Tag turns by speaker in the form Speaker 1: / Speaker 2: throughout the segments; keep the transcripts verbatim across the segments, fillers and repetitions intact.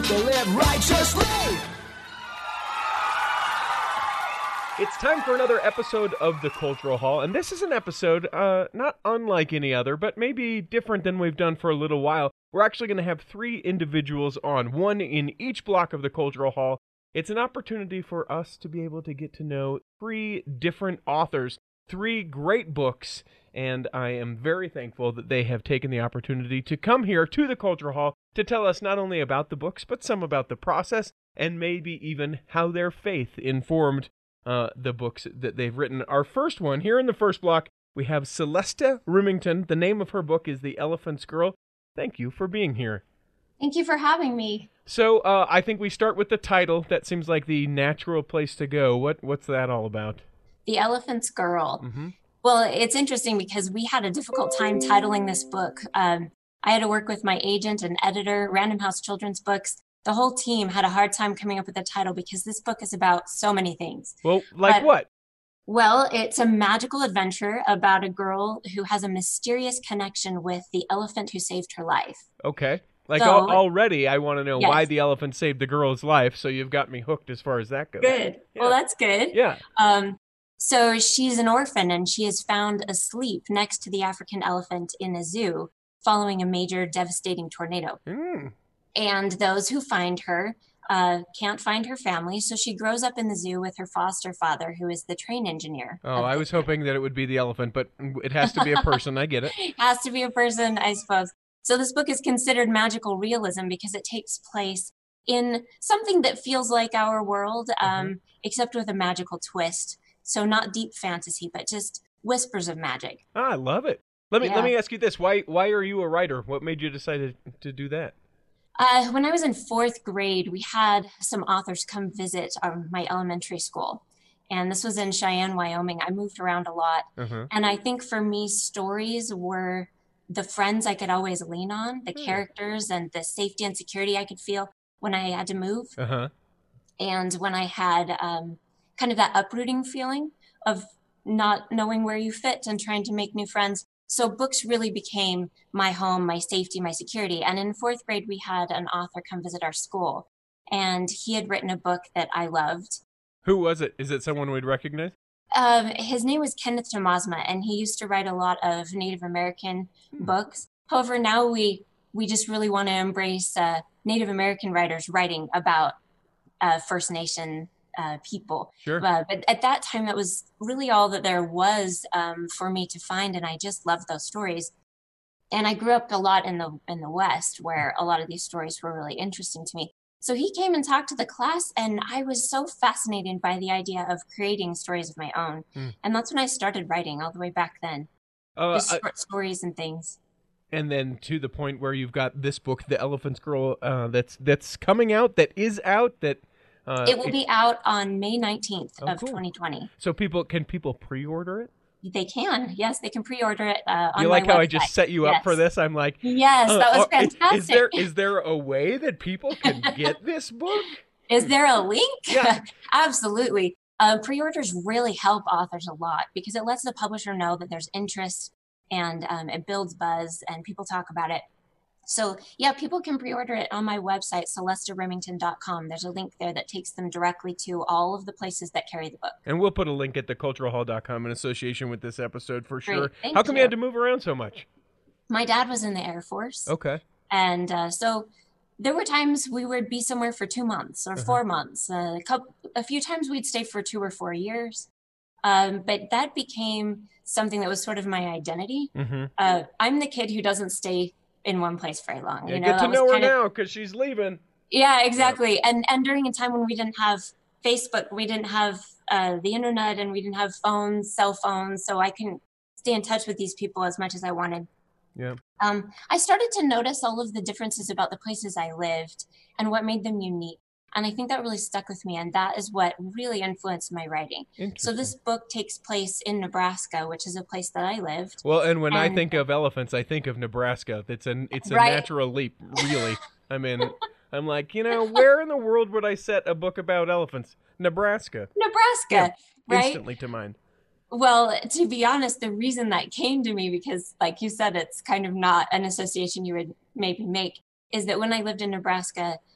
Speaker 1: people live righteously.
Speaker 2: It's time for another episode of The Cultural Hall, and this is an episode uh, not unlike any other, but maybe different than we've done for a little while. We're actually going to have three individuals on, one in each block of The Cultural Hall. It's an opportunity for us to be able to get to know three different authors, three great books, and I am very thankful that they have taken the opportunity to come here to The Cultural Hall to tell us not only about the books, but some about the process, and maybe even how their faith informed Uh, the books that they've written. Our first one, here in the first block, we have Celeste Rimington. The name of her book is The Elephant's Girl. Thank you for being here.
Speaker 3: Thank you for having me.
Speaker 2: So uh, I think we start with the title. That seems like the natural place to go. What What's that all about?
Speaker 3: The Elephant's Girl.
Speaker 2: Mm-hmm.
Speaker 3: Well, it's interesting because we had a difficult time titling this book. Um, I had to work with my agent and editor, Random House Children's Books. The whole team had a hard time coming up with a title because this book is about so many things.
Speaker 2: Well, like
Speaker 3: but,
Speaker 2: what?
Speaker 3: Well, it's a magical adventure about a girl who has a mysterious connection with the elephant who saved her life.
Speaker 2: Okay. Like
Speaker 3: so,
Speaker 2: al- already I want to know
Speaker 3: yes.
Speaker 2: why the elephant saved the girl's life, so you've got me hooked as far as that goes.
Speaker 3: Good.
Speaker 2: Yeah.
Speaker 3: Well, that's good.
Speaker 2: Yeah.
Speaker 3: Um, so she's an orphan and she is found asleep next to the African elephant in a zoo following a major devastating tornado.
Speaker 2: Mm.
Speaker 3: And those who find her uh, can't find her family, so she grows up in the zoo with her foster father, who is the train engineer.
Speaker 2: Oh, I was hoping that it would be the elephant, but it has to be a person. I get it.
Speaker 3: Has to be a person, I suppose. So this book is considered magical realism because it takes place in something that feels like our world, um,
Speaker 2: Mm-hmm.
Speaker 3: except with a magical twist. So not deep fantasy, but just whispers of magic.
Speaker 2: Ah, I love it. Let me
Speaker 3: Yeah.
Speaker 2: let me ask you this: Why why are you a writer? What made you decide to, to do that?
Speaker 3: Uh, when I was in fourth grade, we had some authors come visit our, my elementary school. And this was in Cheyenne, Wyoming. I moved around a lot.
Speaker 2: Uh-huh.
Speaker 3: And I think for me, stories were the friends I could always lean on, the
Speaker 2: Hmm.
Speaker 3: characters and the safety and security I could feel when I had to move.
Speaker 2: Uh-huh.
Speaker 3: And when I had um, kind of that uprooting feeling of not knowing where you fit and trying to make new friends. So books really became my home, my safety, my security. And in fourth grade, we had an author come visit our school. And he had written a book that I loved.
Speaker 2: Who was it? Is it someone we'd recognize?
Speaker 3: Um, his name was Kenneth Tomasma, and he used to write a lot of Native American
Speaker 2: Hmm.
Speaker 3: books. However, now we we just really want to embrace uh, Native American writers writing about uh, First Nation uh, people.
Speaker 2: Sure.
Speaker 3: Uh, but at that time, that was really all that there was um, for me to find, and I just loved those stories. And I grew up a lot in the in the West, where a lot of these stories were really interesting to me. So he came and talked to the class, and I was so fascinated by the idea of creating stories of my own.
Speaker 2: Mm.
Speaker 3: And that's when I started writing, all the way back then.
Speaker 2: Uh,
Speaker 3: Just
Speaker 2: I-
Speaker 3: short stories and things.
Speaker 2: and then to the point where you've got this book, The Elephant's Girl, uh, that's that's coming out, that is out, that uh,
Speaker 3: It will be out on May nineteenth
Speaker 2: Oh,
Speaker 3: of
Speaker 2: cool.
Speaker 3: twenty twenty.
Speaker 2: So people can people pre-order it?
Speaker 3: They can. Yes, they can pre-order it uh, on
Speaker 2: You
Speaker 3: my
Speaker 2: like how
Speaker 3: website.
Speaker 2: I just set you up
Speaker 3: Yes.
Speaker 2: for this? I'm like,
Speaker 3: Yes,
Speaker 2: uh,
Speaker 3: that was
Speaker 2: uh, is-
Speaker 3: fantastic.
Speaker 2: Is there is there a way that people can get this book?
Speaker 3: Is there a link?
Speaker 2: Yeah.
Speaker 3: Absolutely. Uh, pre-orders really help authors a lot because it lets the publisher know that there's interest and um, it builds buzz and people talk about it. So yeah, people can pre-order it on my website, celeste remington dot com. There's a link there that takes them directly to all of the places that carry the book.
Speaker 2: And we'll put a link at the cultural hall dot com in association with this episode for
Speaker 3: Great.
Speaker 2: sure.
Speaker 3: Thank
Speaker 2: How come you.
Speaker 3: you.
Speaker 2: had to move around so much?
Speaker 3: My dad was in the Air Force.
Speaker 2: Okay.
Speaker 3: And uh, so there were times we would be somewhere for two months or
Speaker 2: Uh-huh.
Speaker 3: four months. Uh, a, couple, a few times we'd stay for two or four years. Um, but that became something that was sort of my identity.
Speaker 2: Mm-hmm.
Speaker 3: Uh, I'm the kid who doesn't stay in one place very long.
Speaker 2: Yeah,
Speaker 3: you know,
Speaker 2: get to
Speaker 3: that was
Speaker 2: know her
Speaker 3: kind of-
Speaker 2: now because she's leaving.
Speaker 3: Yeah, exactly. And and during a time when we didn't have Facebook, we didn't have uh, the internet, and we didn't have phones, cell phones, so I couldn't stay in touch with these people as much as I wanted.
Speaker 2: Yeah.
Speaker 3: Um, I started to notice all of the differences about the places I lived and what made them unique. And I think that really stuck with me, and that is what really influenced my writing. So
Speaker 2: Interesting.
Speaker 3: this book takes place in Nebraska, which is a place that I lived.
Speaker 2: Well, and when I
Speaker 3: and-
Speaker 2: think of elephants, I think of Nebraska. It's an it's a
Speaker 3: Right.
Speaker 2: natural leap, really. I mean, I'm like, you know, where in the world would I set a book about elephants? Nebraska.
Speaker 3: Nebraska, right?
Speaker 2: Instantly to mind.
Speaker 3: Well, to be honest, the reason that came to me, because like you said, it's kind of not an association you would maybe make, is that when I lived in Nebraska,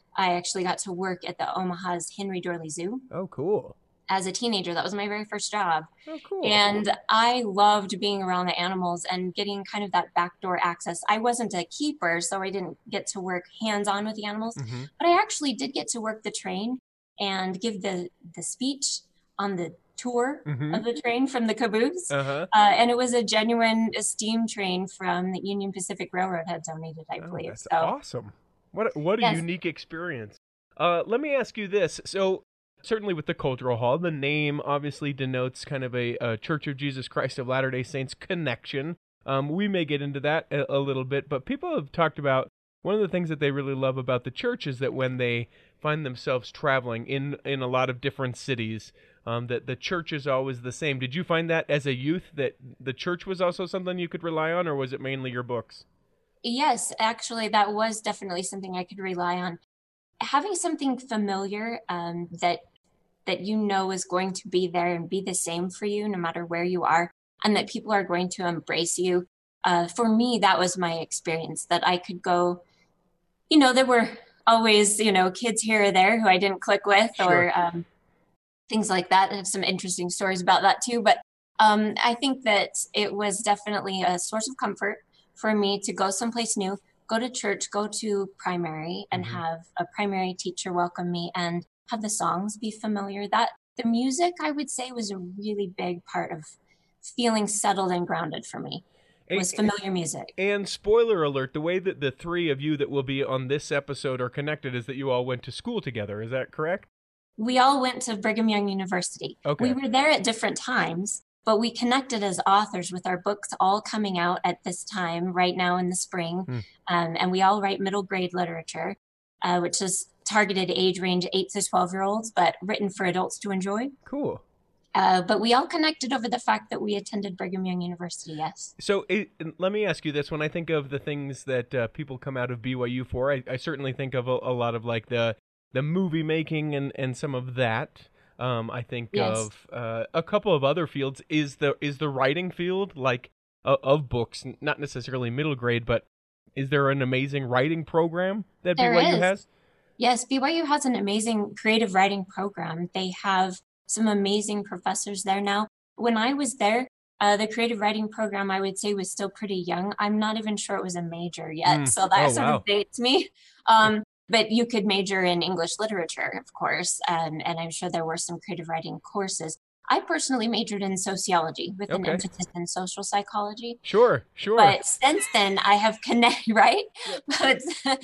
Speaker 3: I actually got to work at the Omaha's Henry Dorley Zoo
Speaker 2: Oh, cool.
Speaker 3: as a teenager. That was my very first job.
Speaker 2: Oh, cool.
Speaker 3: And I loved being around the animals and getting kind of that backdoor access. I wasn't a keeper, so I didn't get to work hands-on with the animals,
Speaker 2: Mm-hmm.
Speaker 3: but I actually did get to work the train and give the, the speech on the tour
Speaker 2: Mm-hmm.
Speaker 3: of the train from the caboose.
Speaker 2: Uh-huh.
Speaker 3: Uh, and it was a genuine steam train from the Union Pacific Railroad had donated, I
Speaker 2: Oh,
Speaker 3: believe.
Speaker 2: that's
Speaker 3: So
Speaker 2: awesome. What a, what a
Speaker 3: Yes.
Speaker 2: unique experience. Uh, let me ask you this. So, certainly with the Cultural Hall, the name obviously denotes kind of a, a Church of Jesus Christ of Latter-day Saints connection. Um, we may get into that a, a little bit, but people have talked about one of the things that they really love about the church is that when they find themselves traveling in, in a lot of different cities, um, that the church is always the same. Did you find that as a youth that the church was also something you could rely on, or was it mainly your books?
Speaker 3: yes, actually, that was definitely something I could rely on. Having something familiar um, that that you know is going to be there and be the same for you no matter where you are, and that people are going to embrace you. Uh, for me, that was my experience, that I could go, you know, there were always, you know, kids here or there who I didn't click with
Speaker 2: Sure.
Speaker 3: or um, things like that. I have some interesting stories about that too. But um, I think that it was definitely a source of comfort for me to go someplace new, go to church, go to primary and
Speaker 2: Mhm.
Speaker 3: have a primary teacher welcome me and have the songs be familiar. That the music, I would say, was a really big part of feeling settled and grounded for me, was
Speaker 2: And,
Speaker 3: familiar music.
Speaker 2: and spoiler alert, the way that the three of you that will be on this episode are connected is that you all went to school together. Is that correct?
Speaker 3: We all went to Brigham Young University.
Speaker 2: Okay.
Speaker 3: We were there at different times, but we connected as authors with our books all coming out at this time, right now in the spring.
Speaker 2: Hmm.
Speaker 3: Um, and we all write middle grade literature, uh, which is targeted age range eight to twelve year olds, but written for adults to enjoy.
Speaker 2: Cool.
Speaker 3: Uh, but we all connected over the fact that we attended Brigham Young University, yes.
Speaker 2: So it, let me ask you this. When I think of the things that uh, people come out of B Y U for, I, I certainly think of a, a lot of like the the movie making and, and some of that. Um, I think
Speaker 3: Yes.
Speaker 2: of uh, a couple of other fields. Is the is the writing field like uh, of books, not necessarily middle grade, but is there an amazing writing program that
Speaker 3: There
Speaker 2: B Y U
Speaker 3: is.
Speaker 2: has?
Speaker 3: Yes, B Y U has an amazing creative writing program. They have some amazing professors there now. When I was there, uh, the creative writing program, I would say, was still pretty young. I'm not even sure it was a major yet.
Speaker 2: Mm.
Speaker 3: So that
Speaker 2: Oh,
Speaker 3: sort
Speaker 2: wow.
Speaker 3: of dates me. Um, but you could major in English literature, of course. Um, and I'm sure there were some creative writing courses. I personally majored in sociology with an
Speaker 2: Okay.
Speaker 3: emphasis in social psychology.
Speaker 2: Sure, sure.
Speaker 3: But since then, I have connected, right? But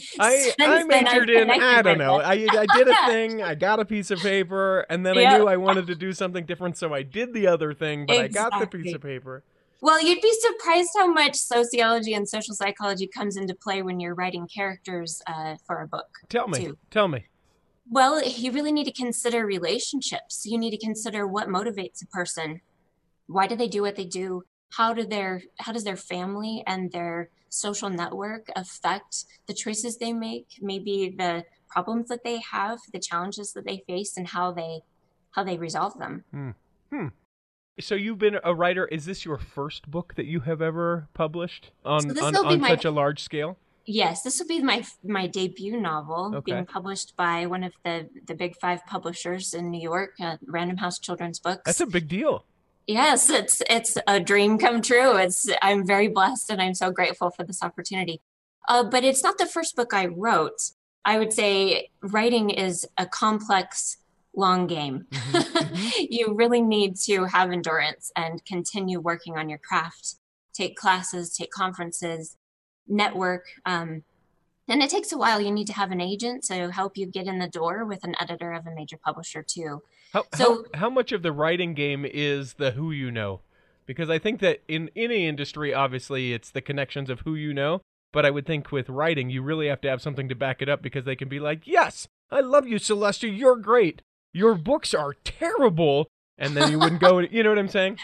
Speaker 2: I
Speaker 3: since
Speaker 2: I
Speaker 3: then, I've
Speaker 2: majored in I
Speaker 3: connected
Speaker 2: don't
Speaker 3: with
Speaker 2: know.
Speaker 3: it.
Speaker 2: I I did a thing. I got a piece of paper, and then I
Speaker 3: Yep.
Speaker 2: knew I wanted to do something different, so I did the other thing. But I got the piece
Speaker 3: Exactly.
Speaker 2: of paper.
Speaker 3: Well, you'd be surprised how much sociology and social psychology comes into play when you're writing characters uh, for a book,
Speaker 2: Tell me,
Speaker 3: too.
Speaker 2: tell me.
Speaker 3: Well, you really need to consider relationships. You need to consider what motivates a person. Why do they do what they do? How do their how does their family and their social network affect the choices they make? Maybe the problems that they have, the challenges that they face, and how they how they resolve them.
Speaker 2: Hmm. Hmm. So you've been a writer. Is this your first book that you have ever published on
Speaker 3: So this
Speaker 2: on,
Speaker 3: will be
Speaker 2: on
Speaker 3: my
Speaker 2: such a large scale?
Speaker 3: Yes, this will be my my debut novel,
Speaker 2: Okay.
Speaker 3: being published by one of the the big five publishers in New York, uh, Random House Children's Books.
Speaker 2: That's a big deal.
Speaker 3: Yes, it's it's a dream come true. It's I'm very blessed and I'm so grateful for this opportunity. Uh, but it's not the first book I wrote. I would say writing is a complex, long game.
Speaker 2: Mhm, mhm.
Speaker 3: You really need to have endurance and continue working on your craft. Take classes, take conferences, network. Um, and it takes a while. You need to have an agent to help you get in the door with an editor of a major publisher too.
Speaker 2: How
Speaker 3: So
Speaker 2: how how much of the writing game is the who you know? Because I think that in any industry, obviously, it's the connections of who you know. But I would think with writing, you really have to have something to back it up because they can be like, "Yes, I love you, Celestia. You're great. Your books are terrible," and then you wouldn't go. You know what I'm saying?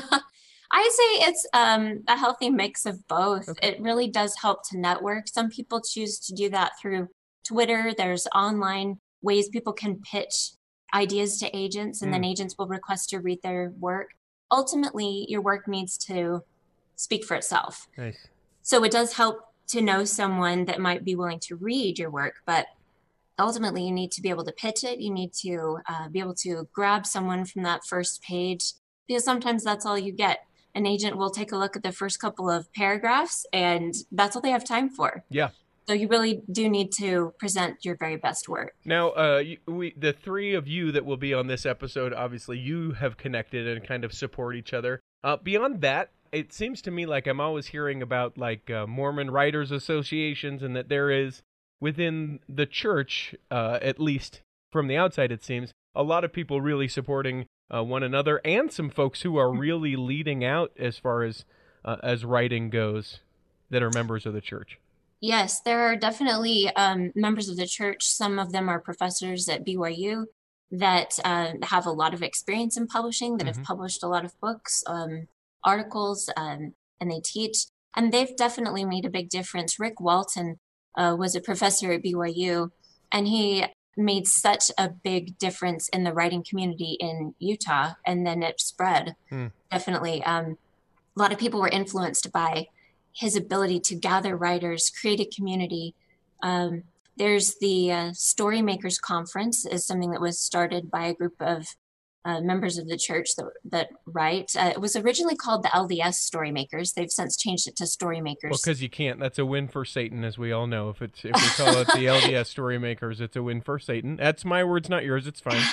Speaker 3: I say it's um, a healthy mix of both.
Speaker 2: Okay.
Speaker 3: It really does help to network. Some people choose to do that through Twitter. There's online ways people can pitch ideas to agents, and then
Speaker 2: Mm.
Speaker 3: agents will request to read their work. Ultimately, your work needs to speak for itself.
Speaker 2: Nice.
Speaker 3: So it does help to know someone that might be willing to read your work, but ultimately you need to be able to pitch it. You need to uh, be able to grab someone from that first page, because sometimes that's all you get. An agent will take a look at the first couple of paragraphs and that's all they have time for.
Speaker 2: Yeah.
Speaker 3: So you really do need to present your very best work.
Speaker 2: Now, uh, we the three of you that will be on this episode, obviously you have connected and kind of support each other. Uh, beyond that, it seems to me like I'm always hearing about like uh, Mormon Writers Associations, and that there is within the church, uh, at least from the outside it seems, a lot of people really supporting uh, one another, and some folks who are really leading out as far as uh, as writing goes that are members of the church.
Speaker 3: Yes, there are definitely um, members of the church. Some of them are professors at B Y U that uh, have a lot of experience in publishing, that
Speaker 2: Mm-hmm.
Speaker 3: have published a lot of books, um, articles, um, and they teach. And they've definitely made a big difference. Rick Walton uh, was a professor at B Y U, and he made such a big difference in the writing community in Utah, and then it spread.
Speaker 2: Hmm.
Speaker 3: Definitely. Um, a lot of people were influenced by his ability to gather writers, create a community. Um, there's the uh, Storymakers Conference is something that was started by a group of uh, members of the church that, that write. Uh, it was originally called the L D S Storymakers. They've since changed it to Storymakers.
Speaker 2: Well, because you can't. That's a win for Satan, as we all know. If it's if we call it the L D S Storymakers, it's a win for Satan. That's my words, not yours. It's fine.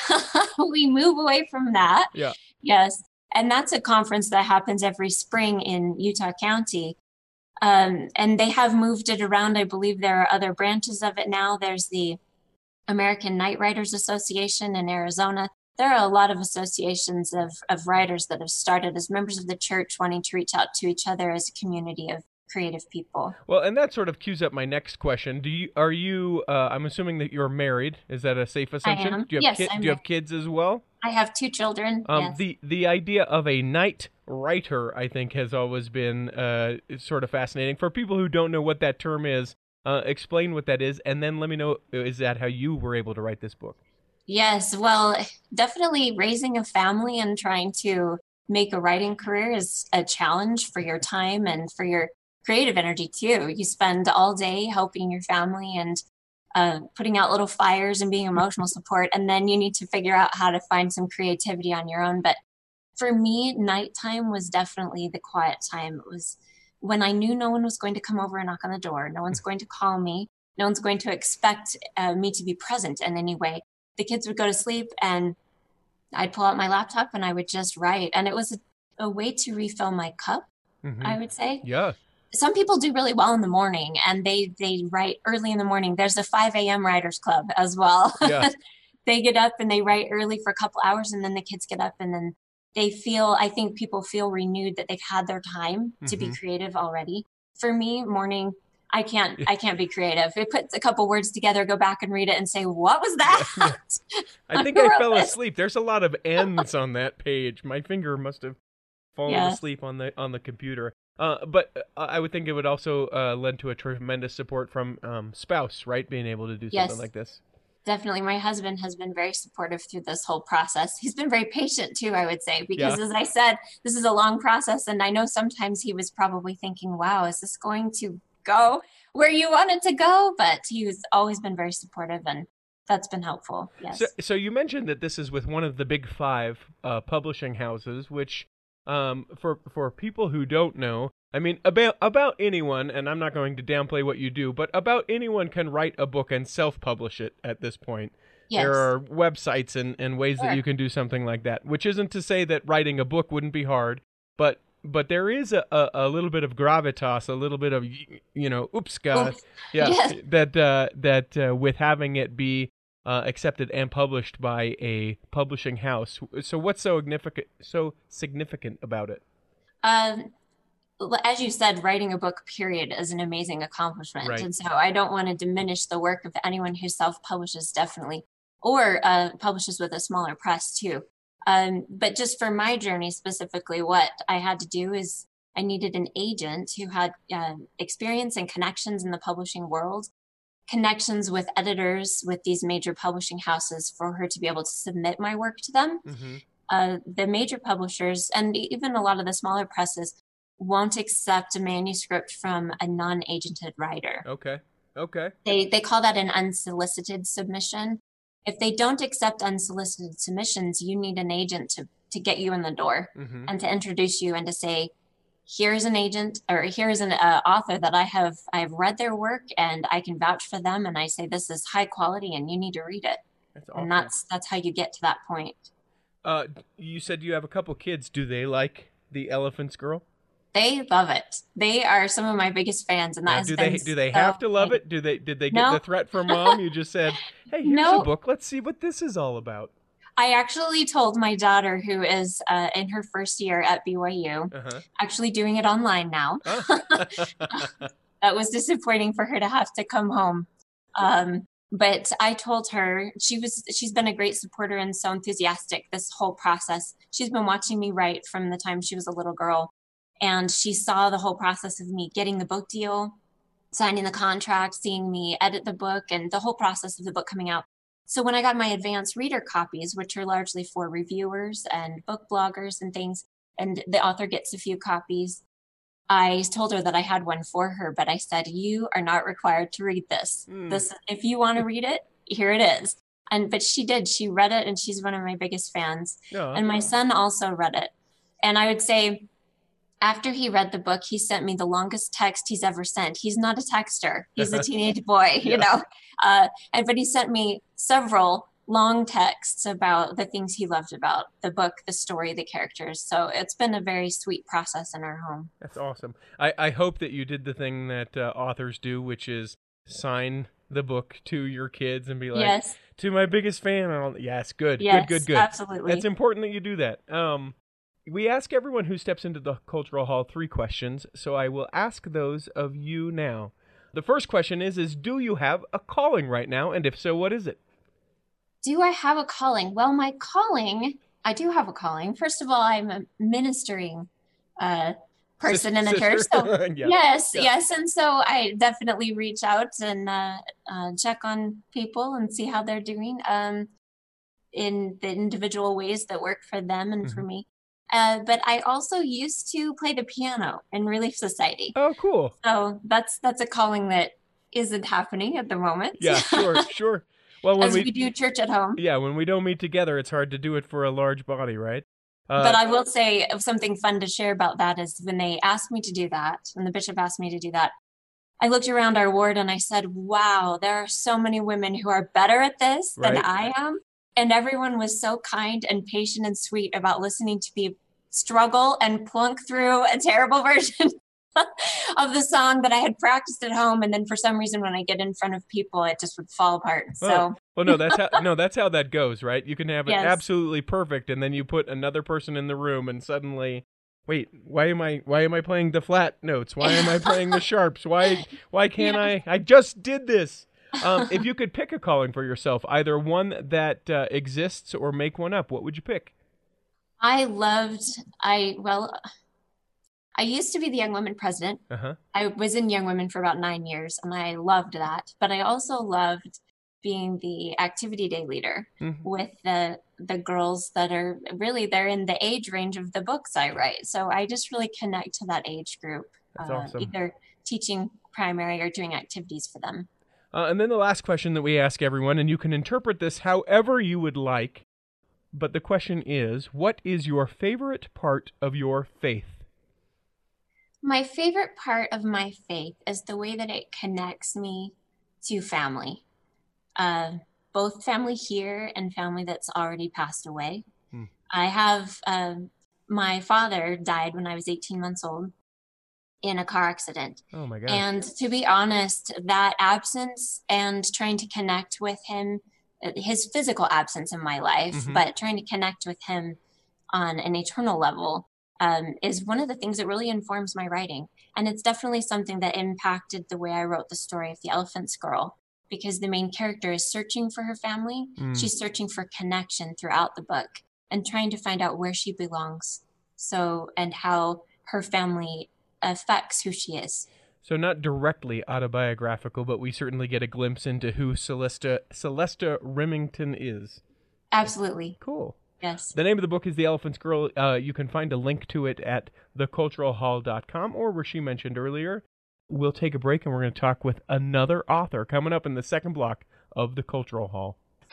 Speaker 3: We move away from that.
Speaker 2: Yeah.
Speaker 3: Yes. And that's a conference that happens every spring in Utah County. Um, and they have moved it around. I believe there are other branches of it now. There's the American Night Writers Association in Arizona. There are a lot of associations of, of writers that have started as members of the church, wanting to reach out to each other as a community of creative people.
Speaker 2: Well, and that sort of cues up my next question. Do you are you? Uh, I'm assuming that you're married. Is that a safe assumption?
Speaker 3: I am.
Speaker 2: Do you have
Speaker 3: Yes,
Speaker 2: ki-
Speaker 3: I'm
Speaker 2: Do you have
Speaker 3: married.
Speaker 2: kids as well?
Speaker 3: I have two children.
Speaker 2: Um,
Speaker 3: yes.
Speaker 2: The the idea of a night writer, I think, has always been uh, sort of fascinating. For people who don't know what that term is, uh, explain what that is, and then let me know, is that how you were able to write this book?
Speaker 3: Yes, well, definitely raising a family and trying to make a writing career is a challenge for your time and for your creative energy too. You spend all day helping your family and uh, putting out little fires and being emotional support, and then you need to figure out how to find some creativity on your own. But for me, nighttime was definitely the quiet time. It was when I knew no one was going to come over and knock on the door. No one's going to call me. No one's going to expect uh, me to be present in any way. The kids would go to sleep and I'd pull out my laptop and I would just write. And it was a, a way to refill my cup,
Speaker 2: Mm-hmm.
Speaker 3: I would say.
Speaker 2: Yeah.
Speaker 3: Some people do really well in the morning and they, they write early in the morning. There's a five a.m. writers club as well.
Speaker 2: Yeah.
Speaker 3: They get up and they write early for a couple hours, and then the kids get up and then they feel, I think people feel renewed that they've had their time to be
Speaker 2: Mhm.
Speaker 3: creative already. For me, morning, I can't, I can't be creative. It puts a couple words together, go back and read it and say, what was that?
Speaker 2: I think
Speaker 3: Who
Speaker 2: I
Speaker 3: wrote
Speaker 2: fell
Speaker 3: this?
Speaker 2: asleep. There's a lot of N's on that page. My finger must have fallen
Speaker 3: Yeah.
Speaker 2: asleep on the on the computer. Uh, but uh, I would think it would also uh, lend to a tremendous support from um, spouse, right? Being able to do
Speaker 3: Yes.
Speaker 2: something like this.
Speaker 3: Definitely. My husband has been very supportive through this whole process. He's been very patient too, I would say, because
Speaker 2: Yeah.
Speaker 3: as I said, this is a long process. And I know sometimes he was probably thinking, wow, is this going to go where you want it to go? But he's always been very supportive, and that's been helpful. Yes.
Speaker 2: So, so you mentioned that this is with one of the big five uh, publishing houses, which um, for for people who don't know, I mean, about about anyone, and I'm not going to downplay what you do, but about anyone can write a book and self-publish it at this point.
Speaker 3: Yes.
Speaker 2: There are websites and, and ways that
Speaker 3: Sure.
Speaker 2: you can do something like that, which isn't to say that writing a book wouldn't be hard, but but there is a, a, a little bit of gravitas, a little bit of, y- you know, oopska,
Speaker 3: Oops.
Speaker 2: yeah,
Speaker 3: Yes.
Speaker 2: that uh, that uh, with having it be uh, accepted and published by a publishing house. So what's so significant so significant about it?
Speaker 3: Um, l- as you said, writing a book, period, is an amazing accomplishment.
Speaker 2: Right.
Speaker 3: And so I don't want to diminish the work of anyone who self-publishes, definitely, or uh, publishes with a smaller press too. Um, but just for my journey specifically, what I had to do is I needed an agent who had um, experience and connections in the publishing world, connections with editors with these major publishing houses for her to be able to submit my work to them.
Speaker 2: Mm-hmm.
Speaker 3: Uh, the major publishers and even a lot of the smaller presses won't accept a manuscript from a non-agented writer.
Speaker 2: Okay. Okay.
Speaker 3: They they call that an unsolicited submission. If they don't accept unsolicited submissions, you need an agent to to get you in the door
Speaker 2: Mm-hmm.
Speaker 3: and to introduce you and to say, here's an agent or here's an uh, author that I have I have read their work and I can vouch for them, and I say this is high quality and you need to read it.
Speaker 2: That's awesome.
Speaker 3: And that's that's how you get to that point.
Speaker 2: Uh, you said you have a couple kids. Do they like The Elephant's Girl?
Speaker 3: They love it. They are some of my biggest fans, and that
Speaker 2: Now,
Speaker 3: has
Speaker 2: do
Speaker 3: been
Speaker 2: they do they
Speaker 3: so
Speaker 2: have to love
Speaker 3: great.
Speaker 2: it? Do they did they get
Speaker 3: No.
Speaker 2: the threat from mom? You just said, "Hey, here's
Speaker 3: No.
Speaker 2: a book. Let's see what this is all about."
Speaker 3: I actually told my daughter, who is uh, in her first year at B Y U,
Speaker 2: Uh-huh.
Speaker 3: actually doing it online now.
Speaker 2: Oh.
Speaker 3: That was disappointing for her to have to come home. Um, but I told her she was she's been a great supporter and so enthusiastic this whole process. She's been watching me write from the time she was a little girl, and she saw the whole process of me getting the book deal, signing the contract, seeing me edit the book, and the whole process of the book coming out. So when I got my advanced reader copies, which are largely for reviewers and book bloggers and things, and the author gets a few copies, I told her that I had one for her, but I said, you are not required to read this.
Speaker 2: Mm.
Speaker 3: This, if you want to read it, here it is. And, but she did, she read it, and she's one of my biggest fans.
Speaker 2: No.
Speaker 3: And my son also read it. And I would say, after he read the book, he sent me the longest text he's ever sent. He's not a texter. He's a teenage boy, you
Speaker 2: Yeah.
Speaker 3: know. Uh, and but he sent me several long texts about the things he loved about the book, the story, the characters. So it's been a very sweet process in our home.
Speaker 2: That's awesome. I, I hope that you did the thing that uh, authors do, which is sign the book to your kids and be like,
Speaker 3: Yes.
Speaker 2: to my biggest fan. I'll, yes, good,
Speaker 3: Yes,
Speaker 2: good, good, good.
Speaker 3: absolutely.
Speaker 2: It's important that you do that. Um, we ask everyone who steps into the Cultural Hall three questions, so I will ask those of you now. The first question is, is do you have a calling right now? And if so, what is it?
Speaker 3: Do I have a calling? Well, my calling, I do have a calling. First of all, I'm a ministering uh, person in the
Speaker 2: Sister.
Speaker 3: church. So
Speaker 2: Yeah.
Speaker 3: yes,
Speaker 2: Yeah.
Speaker 3: yes. And so I definitely reach out and uh, uh, check on people and see how they're doing um, in the individual ways that work for them and for
Speaker 2: Mhm.
Speaker 3: me. Uh, but I also used to play the piano in Relief Society.
Speaker 2: Oh, cool.
Speaker 3: So that's that's a calling that isn't happening at the moment.
Speaker 2: Yeah, sure, sure. Well, when
Speaker 3: As
Speaker 2: we,
Speaker 3: we do church at home.
Speaker 2: yeah, when we don't meet together, it's hard to do it for a large body, right? Uh,
Speaker 3: But I will say something fun to share about that is when they asked me to do that, when the bishop asked me to do that, I looked around our ward and I said, wow, there are so many women who are better at this than
Speaker 2: Right.
Speaker 3: I am. And everyone was so kind and patient and sweet about listening to me struggle and plunk through a terrible version of the song that I had practiced at home. And then for some reason, when I get in front of people, it just would fall apart. So
Speaker 2: well, well, no, that's how no, that's how that goes, right? You can have it
Speaker 3: Yes.
Speaker 2: absolutely perfect, and then you put another person in the room, and suddenly, wait, why am I why am I playing the flat notes? Why am I playing the sharps? Why why can't I? I just did this. Um, if you could pick a calling for yourself, either one that uh, exists or make one up, what would you pick?
Speaker 3: I loved, I, well, I used to be the Young Women president.
Speaker 2: Uh huh.
Speaker 3: I was in Young Women for about nine years and I loved that. But I also loved being the activity day leader
Speaker 2: Mhm.
Speaker 3: with the the girls that are really, they're in the age range of the books I write. So I just really connect to that age group,
Speaker 2: That's
Speaker 3: uh,
Speaker 2: awesome.
Speaker 3: either teaching primary or doing activities for them.
Speaker 2: Uh, and then the last question that we ask everyone, and you can interpret this however you would like, but the question is, what is your favorite part of your faith?
Speaker 3: My favorite part of my faith is the way that it connects me to family, uh, both family here and family that's already passed away.
Speaker 2: Hmm.
Speaker 3: I have, um, my father died when I was eighteen months old in a car accident.
Speaker 2: Oh my gosh.
Speaker 3: And to be honest, that absence and trying to connect with him, uh, his physical absence in my life,
Speaker 2: Mhm.
Speaker 3: but trying to connect with him on an eternal level um, is one of the things that really informs my writing. And it's definitely something that impacted the way I wrote the story of The Elephant's Girl, because the main character is searching for her family.
Speaker 2: Mm.
Speaker 3: She's searching for connection throughout the book and trying to find out where she belongs. So, and how her family affects who she is.
Speaker 2: So not directly autobiographical, but we certainly get a glimpse into who Celesta Celesta Remington is.
Speaker 3: Absolutely.
Speaker 2: Cool.
Speaker 3: Yes.
Speaker 2: The name of the book is The Elephant's Girl. Uh, you can find a link to it at the cultural hall dot com or where she mentioned earlier, we'll take a break and we're going to talk with another author coming up in the second block of the Cultural Hall.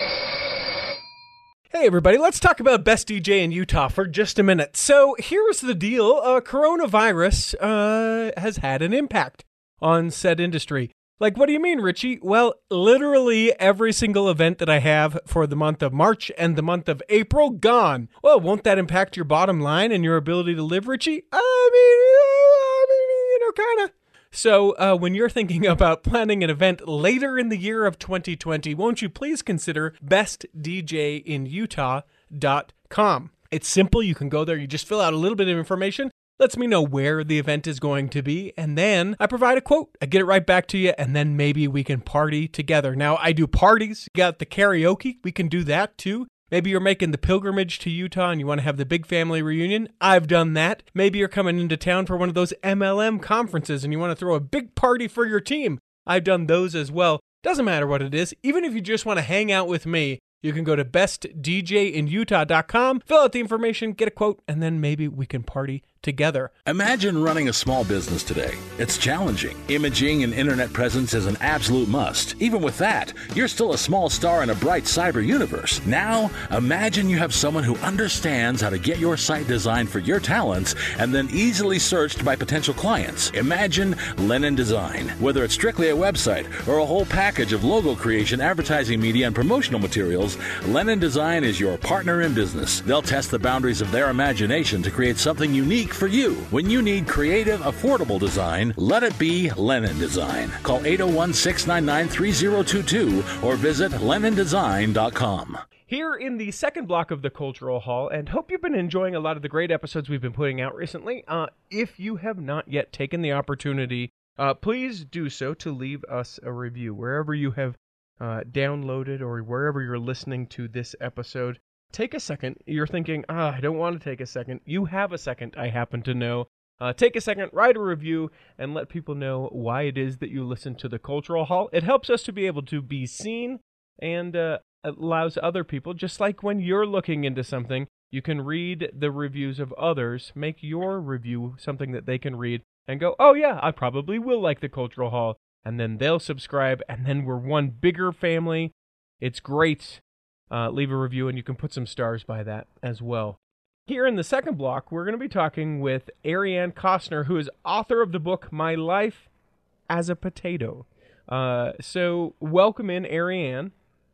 Speaker 2: Hey everybody, let's talk about Best D J in Utah for just a minute. So here's the deal. Uh, coronavirus uh, has had an impact on said industry. Like, what do you mean, Richie? Well, literally every single event that I have for the month of March and the month of April, gone. Well, won't that impact your bottom line and your ability to live, Richie? I mean, I mean you know, kind of. So uh, when you're thinking about planning an event later in the year of twenty twenty, won't you please consider best d j in utah dot com. It's simple. You can go there. You just fill out a little bit of information. Lets me know where the event is going to be. And then I provide a quote. I get it right back to you. And then maybe we can party together. Now, I do parties. You got the karaoke. We can do that too. Maybe you're making the pilgrimage to Utah and you want to have the big family reunion. I've done that. Maybe you're coming into town for one of those M L M conferences and you want to throw a big party for your team. I've done those as well. Doesn't matter what it is. Even if you just want to hang out with me, you can go to best d j in utah dot com, fill out the information, get a quote, and then maybe we can party together.
Speaker 4: Imagine running a small business today. It's challenging. Imaging and internet presence is an absolute must. Even with that, you're still a small star in a bright cyber universe. Now, imagine you have someone who understands how to get your site designed for your talents and then easily searched by potential clients. Imagine Lennon Design. Whether it's strictly a website or a whole package of logo creation, advertising media, and promotional materials, Lennon Design is your partner in business. They'll test the boundaries of their imagination to create something unique for you. When you need creative, affordable design, let it be Lennon Design. Call eight oh one, six nine nine, three oh two two or visit lennon design dot com.
Speaker 2: Here in the second block of the Cultural Hall, and hope you've been enjoying a lot of the great episodes we've been putting out recently. Uh, if you have not yet taken the opportunity, uh, please do so to leave us a review wherever you have uh, downloaded or wherever you're listening to this episode. Take a second. You're thinking, ah, I don't want to take a second. You have a second, I happen to know. Uh, take a second, write a review, and let people know why it is that you listen to the Cultural Hall. It helps us to be able to be seen and uh, allows other people, just like when you're looking into something, you can read the reviews of others, make your review something that they can read and go, oh yeah, I probably will like the Cultural Hall. And then they'll subscribe, and then we're one bigger family. It's great. Uh, leave a review, and you can put some stars by that as well. Here in the second block, we're going to be talking with Ariane Costner, who is author of the book My Life as a Potato. Uh, so welcome in, Ariane.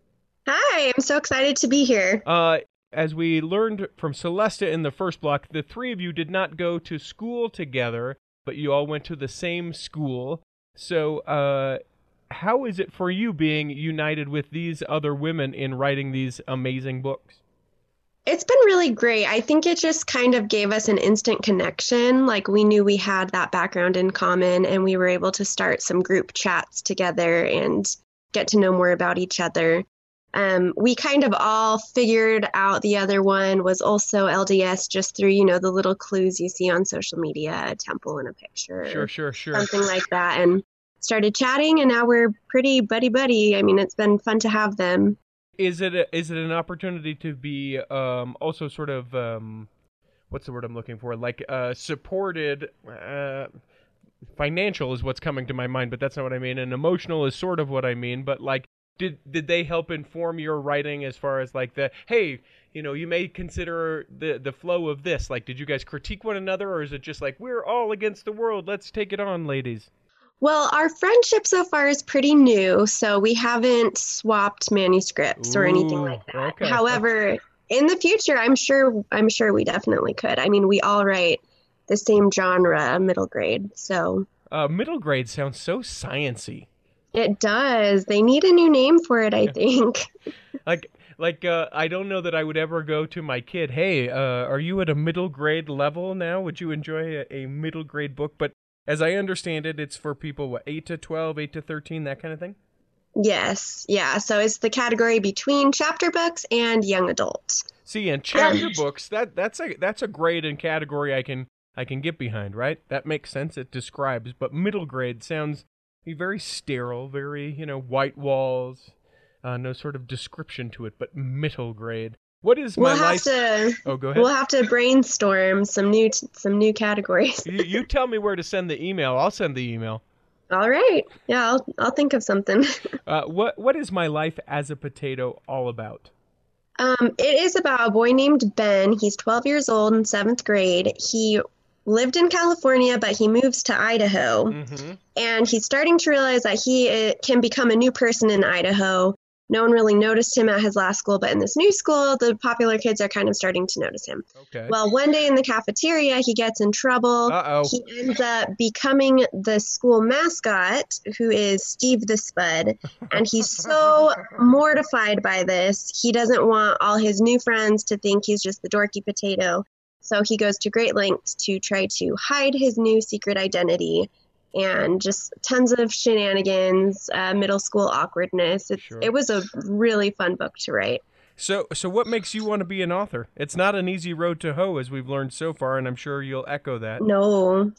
Speaker 5: Hi, I'm so excited to be here.
Speaker 2: Uh, as we learned from Celesta in the first block, the three of you did not go to school together, but you all went to the same school. So, uh... how is it for you being united with these other women in writing these amazing books?
Speaker 5: It's been really great. I think it just kind of gave us an instant connection. Like, we knew we had that background in common, and we were able to start some group chats together and get to know more about each other. Um, we kind of all figured out the other one was also L D S just through, you know, the little clues you see on social media, a temple and a picture.
Speaker 2: Sure, sure, sure.
Speaker 5: Something like that. And started chatting, and now we're pretty buddy-buddy. I mean, it's been fun to have them.
Speaker 2: Is it a, is it an opportunity to be um, also sort of, um, what's the word I'm looking for? Like uh, supported, uh, financial is what's coming to my mind, but that's not what I mean. And emotional is sort of what I mean. But like, did did they help inform your writing as far as like the, hey, you know, you may consider the, the flow of this. Like, did you guys critique one another, or is it just like, we're all against the world, let's take it on, ladies?
Speaker 5: Well, our friendship so far is pretty new, so we haven't swapped manuscripts or anything
Speaker 2: Ooh,
Speaker 5: like that.
Speaker 2: okay.
Speaker 5: However, in the future, I'm sure I'm sure we definitely could. I mean, we all write the same genre, middle grade, so.
Speaker 2: Uh, middle grade sounds so science-y.
Speaker 5: It does. They need a new name for it, I think.
Speaker 2: like, like uh, I don't know that I would ever go to my kid, hey, uh, are you at a middle grade level now? Would you enjoy a, a middle grade book? But as I understand it, it's for people, what, eight to twelve, eight to thirteen, that kind of thing?
Speaker 5: Yes, yeah. So it's the category between chapter books and young adults.
Speaker 2: See, and chapter books, that that's a that's a grade and category I can I can get behind, right? That makes sense. It describes, but middle grade sounds very sterile, very, you know, white walls, uh, no sort of description to it, but middle grade. What is my
Speaker 5: we'll have
Speaker 2: life?
Speaker 5: To,
Speaker 2: oh, go ahead.
Speaker 5: We'll have to brainstorm some new t- some new categories.
Speaker 2: you, you tell me where to send the email. I'll send the email.
Speaker 5: All right. Yeah, I'll I'll think of something.
Speaker 2: Uh, what What is My Life as a Potato all about?
Speaker 5: Um, it is about a boy named Ben. He's twelve years old in seventh grade. He lived in California, but he moves to Idaho.
Speaker 2: Mm-hmm.
Speaker 5: And he's starting to realize that he uh, can become a new person in Idaho. No one really noticed him at his last school, but in this new school, the popular kids are kind of starting to notice him.
Speaker 2: Okay.
Speaker 5: Well, one day in the cafeteria, he gets in trouble.
Speaker 2: Uh-oh.
Speaker 5: He ends up becoming the school mascot, who is Steve the Spud. And he's so mortified by this. He doesn't want all his new friends to think he's just the dorky potato. So he goes to great lengths to try to hide his new secret identity. And just tons of shenanigans, uh, middle school awkwardness. It's,
Speaker 2: Sure.
Speaker 5: It was a really fun book to write.
Speaker 2: So, so what makes you want to be an author? It's not an easy road to hoe, as we've learned so far, and I'm sure you'll echo that.
Speaker 5: No,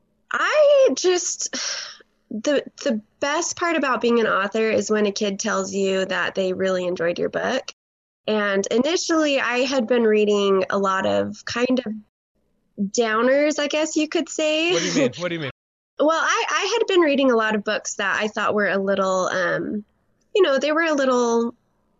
Speaker 5: I just the the best part about being an author is when a kid tells you that they really enjoyed your book. And initially, I had been reading a lot of kind of downers, I guess you could say.
Speaker 2: What do you mean? What do you mean?
Speaker 5: Well, I, I had been reading a lot of books that I thought were a little, um, you know, they were a little,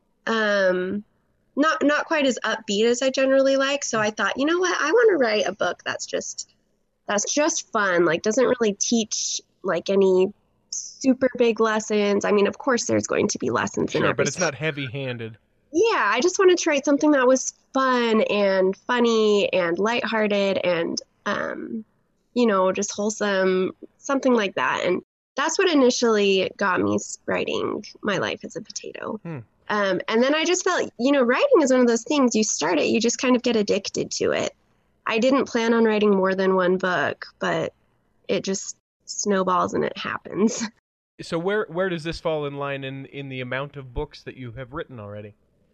Speaker 5: um, not not quite as upbeat as I generally like. So I thought, you know what, I want to write a book that's just that's just fun, like doesn't really teach like any super big lessons. I mean, of course, there's going to be lessons in
Speaker 2: Sure,
Speaker 5: every
Speaker 2: but it's not heavy-handed.
Speaker 5: Yeah, I just wanted to write something that was fun and funny and lighthearted and, um, you know, just wholesome, something like that. And that's what initially got me writing My Life as a Potato.
Speaker 2: Hmm.
Speaker 5: Um, and then I just felt, you know, writing is one of those things, you start it, you just kind of get addicted to it. I didn't plan on writing more than one book, but it just snowballs and it happens.
Speaker 2: So where where does this fall in line in, in the amount of books that you have written already?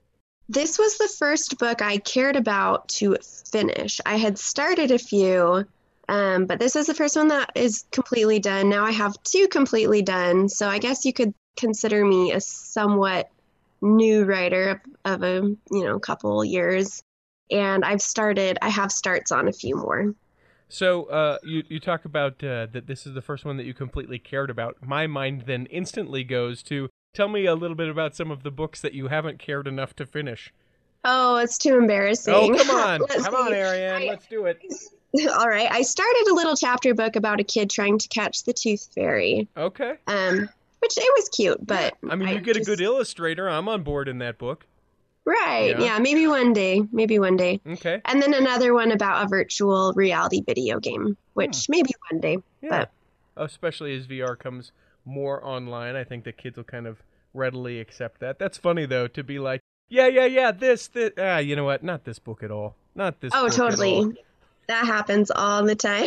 Speaker 5: This was the first book I cared about to finish. I had started a few, um, but this is the first one that is completely done. Now I have two completely done, so I guess you could consider me a somewhat new writer of, of a you know couple years. And I've started, I have starts on a few more.
Speaker 2: So uh, you, you talk about uh, that this is the first one that you completely cared about. My mind then instantly goes to, tell me a little bit about some of the books that you haven't cared enough to finish.
Speaker 5: Oh, it's too embarrassing.
Speaker 2: Oh, come on.
Speaker 5: Let's
Speaker 2: Come on,
Speaker 5: see.
Speaker 2: Ariane.
Speaker 5: I-
Speaker 2: Let's do it.
Speaker 5: All right. I started a little chapter book about a kid trying to catch the tooth fairy,
Speaker 2: Okay.
Speaker 5: um, which it was cute, but
Speaker 2: I mean, you get
Speaker 5: just-
Speaker 2: a good illustrator. I'm on board in that book.
Speaker 5: Right.
Speaker 2: Yeah.
Speaker 5: Yeah. Maybe one day. Maybe one day.
Speaker 2: Okay.
Speaker 5: And then another one about a virtual reality video game, which maybe one day.
Speaker 2: Yeah.
Speaker 5: But
Speaker 2: Especially as V R comes more online, I think the kids will kind of readily accept that. That's funny, though, to be like, yeah, yeah, yeah, this, this, ah, you know what? Not this book at all. Not this
Speaker 5: oh,
Speaker 2: book at all.
Speaker 5: totally. That happens all the time.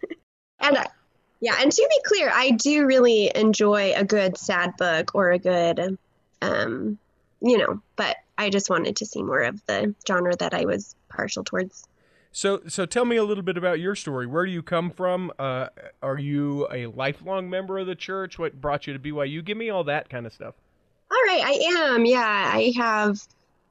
Speaker 5: and uh, yeah, and to be clear, I do really enjoy a good sad book or a good, um, you know, but I just wanted to see more of the genre that I was partial towards.
Speaker 2: So, so tell me a little bit about your story. Where do you come from? Uh, are you a lifelong member of the church? What brought you to B Y U? Give me all that kind of stuff.
Speaker 5: All right, I am. Yeah, I have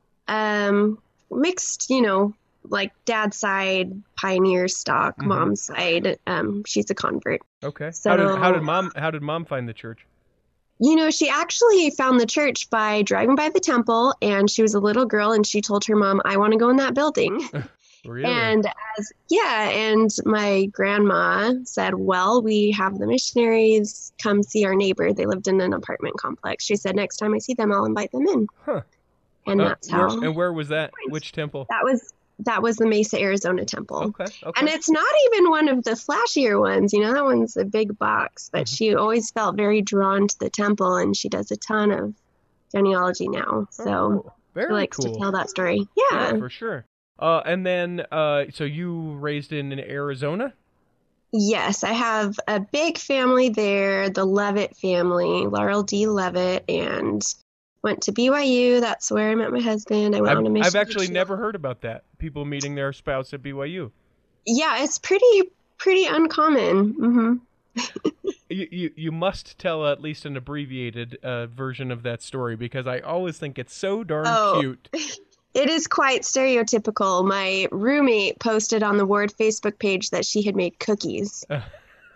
Speaker 5: um, mixed, you know, like dad's side, pioneer stock,
Speaker 2: Mhm.
Speaker 5: mom's side. Um, she's a convert.
Speaker 2: Okay.
Speaker 5: So-
Speaker 2: how did how did mom how did mom find the church?
Speaker 5: You know, she actually found the church by driving by the temple, and she was a little girl, and she told her mom, I want to go in that building.
Speaker 2: Really?
Speaker 5: And as, yeah, and my grandma said, well, we have the missionaries come see our neighbor. They lived in an apartment complex. She said, next time I see them, I'll invite them in.
Speaker 2: Huh.
Speaker 5: And
Speaker 2: Uh,
Speaker 5: that's
Speaker 2: where,
Speaker 5: how
Speaker 2: and where was that? Which temple?
Speaker 5: that was. That was the Mesa, Arizona temple.
Speaker 2: Okay. Okay.
Speaker 5: And it's not even one of the flashier ones. You know, that one's a big box. But
Speaker 2: Mhm.
Speaker 5: she always felt very drawn to the temple, and she does a ton of genealogy now. So
Speaker 2: Oh, very
Speaker 5: she likes
Speaker 2: cool.
Speaker 5: to tell that story.
Speaker 2: Yeah,
Speaker 5: Yeah.
Speaker 2: for sure. Uh, and then, uh, so you raised in, in Arizona?
Speaker 5: Yes, I have a big family there, the Levitt family, Laurel D. Levitt, and went to B Y U. That's where I met my husband. I went
Speaker 2: I've,
Speaker 5: on a mission.
Speaker 2: I've actually never heard about that. People meeting their spouse at B Y U.
Speaker 5: Yeah, it's pretty pretty uncommon. hmm
Speaker 2: You, you you must tell at least an abbreviated uh, version of that story, because I always think it's so darn
Speaker 5: Oh.
Speaker 2: cute.
Speaker 5: It is quite stereotypical. My roommate posted on the Ward Facebook page that she had made cookies.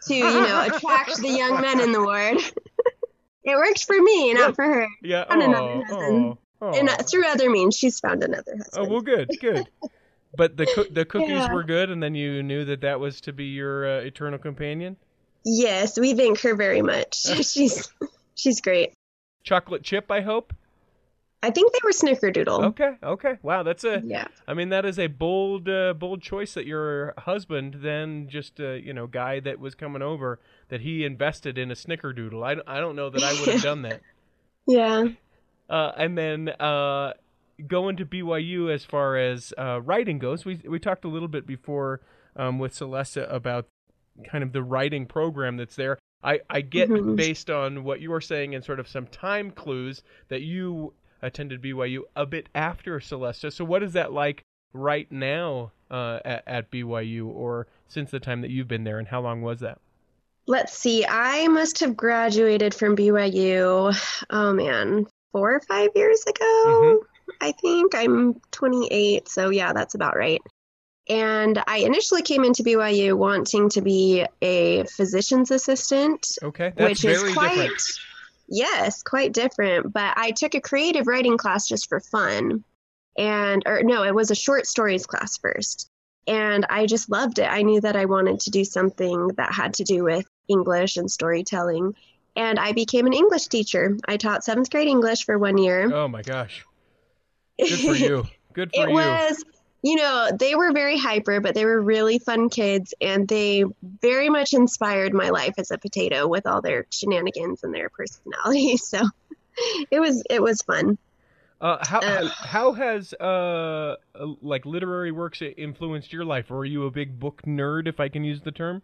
Speaker 5: to, you know, attract the young men in the ward. It worked for me, not for her.
Speaker 2: Yeah.
Speaker 5: Found
Speaker 2: Oh,
Speaker 5: another husband.
Speaker 2: oh,
Speaker 5: And uh,
Speaker 2: oh.
Speaker 5: through other means, she's found another husband.
Speaker 2: Oh, well, good, good. But the coo- the cookies
Speaker 5: Yeah.
Speaker 2: were good, and then you knew that that was to be your uh, eternal companion?
Speaker 5: Yes, we thank her very much. she's she's great.
Speaker 2: Chocolate chip, I hope?
Speaker 5: I think they were snickerdoodle.
Speaker 2: Okay, okay. Wow, that's a...
Speaker 5: Yeah.
Speaker 2: I mean, that is a bold uh, bold choice that your husband, then just a, you know, guy that was coming over, that he invested in a snickerdoodle. I, don't- I don't know that I would have done that.
Speaker 5: Yeah.
Speaker 2: Uh, and then uh, going to B Y U as far as uh, writing goes, we we talked a little bit before um, with Celesta about kind of the writing program that's there. I, I get,
Speaker 5: Mhm.
Speaker 2: based on what you were saying and sort of some time clues, that you attended B Y U a bit after Celesta. So what is that like right now uh, at, at B Y U, or since the time that you've been there, and how long was that?
Speaker 5: Let's see. I must have graduated from B Y U, oh man, four or five years ago,
Speaker 2: Mhm.
Speaker 5: I think. I'm twenty-eight, so yeah, that's about right. And I initially came into B Y U wanting to be a physician's assistant,
Speaker 2: Okay, that's
Speaker 5: which
Speaker 2: very
Speaker 5: is quite,
Speaker 2: different.
Speaker 5: yes, quite different. But I took a creative writing class just for fun. And, or no, it was a short stories class first. And I just loved it. I knew that I wanted to do something that had to do with English and storytelling. And I became an English teacher. I taught seventh grade English for one year.
Speaker 2: Oh my gosh. Good for you. Good for
Speaker 5: It
Speaker 2: you.
Speaker 5: was, you know, they were very hyper, but they were really fun kids, and they very much inspired my life as a potato with all their shenanigans and their personalities. So it was it was fun.
Speaker 2: Uh, how
Speaker 5: Um,
Speaker 2: how has uh uh, like literary works influenced your life? Or are you a big book nerd, if I can use the term?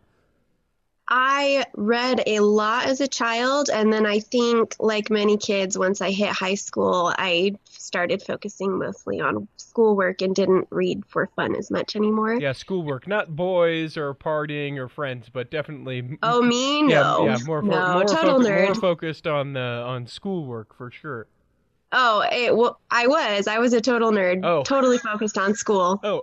Speaker 5: I read a lot as a child, and then I think, like many kids, once I hit high school, I started focusing mostly on schoolwork and didn't read for fun as much anymore.
Speaker 2: Yeah, schoolwork, not boys or partying or friends, but definitely.
Speaker 5: Oh, me?
Speaker 2: yeah,
Speaker 5: No.
Speaker 2: yeah, more fo-
Speaker 5: no,
Speaker 2: more,
Speaker 5: total
Speaker 2: focu-
Speaker 5: nerd.
Speaker 2: more focused on the on schoolwork for sure.
Speaker 5: Oh, it, well, I was. I was a total nerd.
Speaker 2: Oh.
Speaker 5: Totally focused on school.
Speaker 2: Oh,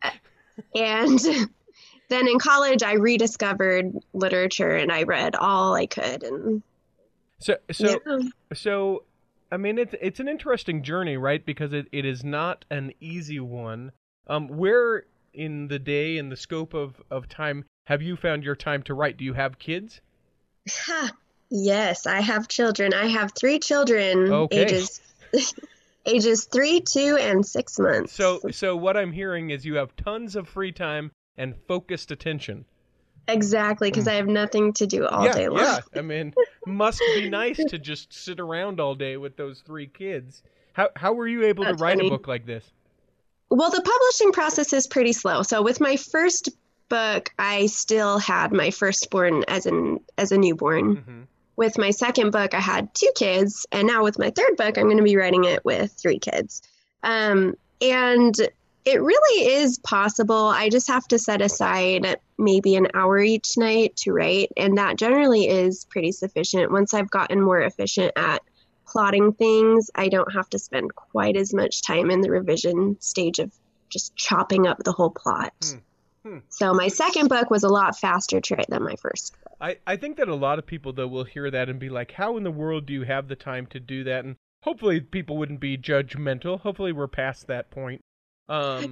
Speaker 5: And then in college, I rediscovered literature and I read all I could. And
Speaker 2: so so
Speaker 5: yeah.
Speaker 2: so, I mean, it's it's an interesting journey, right? Because it, it is not an easy one. Um, where in the day, in the scope of, of time, have you found your time to write? Do you have kids?
Speaker 5: Ha, yes, I have children. I have three children,
Speaker 2: Okay.
Speaker 5: ages ages three, two, and six months.
Speaker 2: So so what I'm hearing is you have tons of free time and focused attention.
Speaker 5: exactly, because I have nothing to do all
Speaker 2: yeah,
Speaker 5: day long.
Speaker 2: yeah. I mean, must be nice to just sit around all day with those three kids. How how were you able
Speaker 5: That's
Speaker 2: to write
Speaker 5: funny.
Speaker 2: a book like this?
Speaker 5: Well, the publishing process is pretty slow. So with my first book, I still had my firstborn as an as a newborn.
Speaker 2: hmm
Speaker 5: With my second book, I had two kids, and now with my third book, I'm going to be writing it with three kids. Um, and it really is possible. I just have to set aside maybe an hour each night to write, and that generally is pretty sufficient. Once I've gotten more efficient at plotting things, I don't have to spend quite as much time in the revision stage of just chopping up the whole plot.
Speaker 2: Hmm. Hmm.
Speaker 5: So my second book was a lot faster to write than my first.
Speaker 2: I, I think that a lot of people, though, will hear that and be like, how in the world do you have the time to do that? And hopefully people wouldn't be judgmental. Hopefully we're past that point. Um,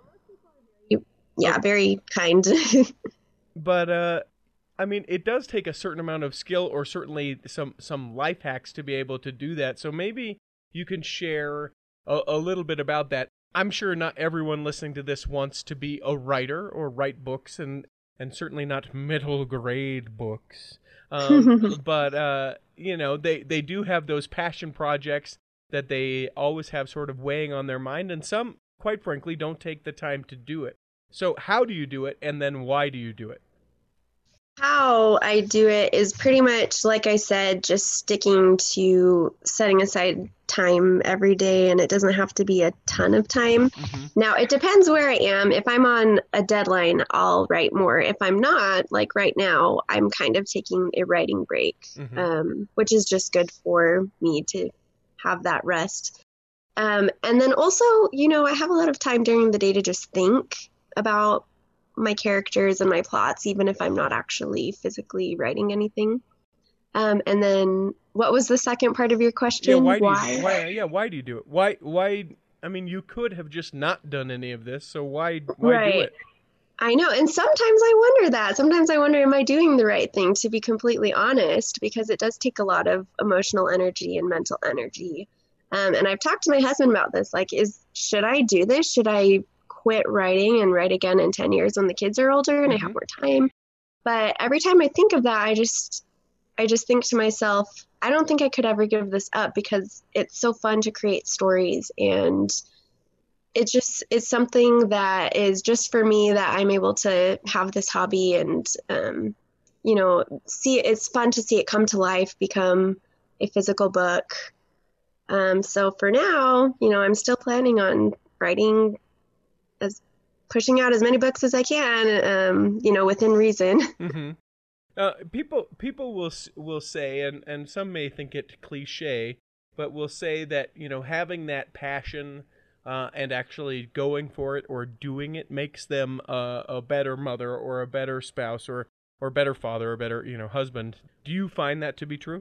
Speaker 5: Yeah, very kind.
Speaker 2: but, uh, I mean, it does take a certain amount of skill, or certainly some, some life hacks to be able to do that. So maybe you can share a, a little bit about that. I'm sure not everyone listening to this wants to be a writer or write books, and, and certainly not middle grade books. Um, but, uh, you know, they, they do have those passion projects that they always have sort of weighing on their mind, and some, quite frankly, don't take the time to do it. So how do you do it, and then why do you do it?
Speaker 5: How I do it is pretty much, like I said, just sticking to setting aside time every day, and it doesn't have to be a ton of time.
Speaker 2: Mm-hmm.
Speaker 5: Now, it depends where I am. If I'm on a deadline, I'll write more. If I'm not, like right now, I'm kind of taking a writing break,
Speaker 2: Mhm.
Speaker 5: um, which is just good for me to have that rest. Um, and then also, you know, I have a lot of time during the day to just think about my characters and my plots, even if I'm not actually physically writing anything. Um, and then what was the second part of your question?
Speaker 2: Yeah, why do you, why, yeah, why do you do it? Why, why, I mean, you could have just not done any of this, so why, why
Speaker 5: right.
Speaker 2: do it?
Speaker 5: I know, and sometimes I wonder that. Sometimes I wonder, am I doing the right thing, to be completely honest, because it does take a lot of emotional energy and mental energy. Um, and I've talked to my husband about this, like, is should I do this? Should I quit writing and write again in ten years when the kids are older and
Speaker 2: Mm-hmm.
Speaker 5: I have more time? But every time I think of that, I just, I just think to myself, I don't think I could ever give this up, because it's so fun to create stories, and it's just, it's something that is just for me, that I'm able to have this hobby and, um, you know, see, it's fun to see it come to life, become a physical book. Um, so for now, you know, I'm still planning on writing, as pushing out as many books as I can, um, you know, within reason.
Speaker 2: Mm-hmm. Uh, people, people will will say, and, and some may think it cliche, but will say that, you know, having that passion uh, and actually going for it or doing it makes them a, a better mother or a better spouse or or better father or better, you know, husband. Do you find that to be true?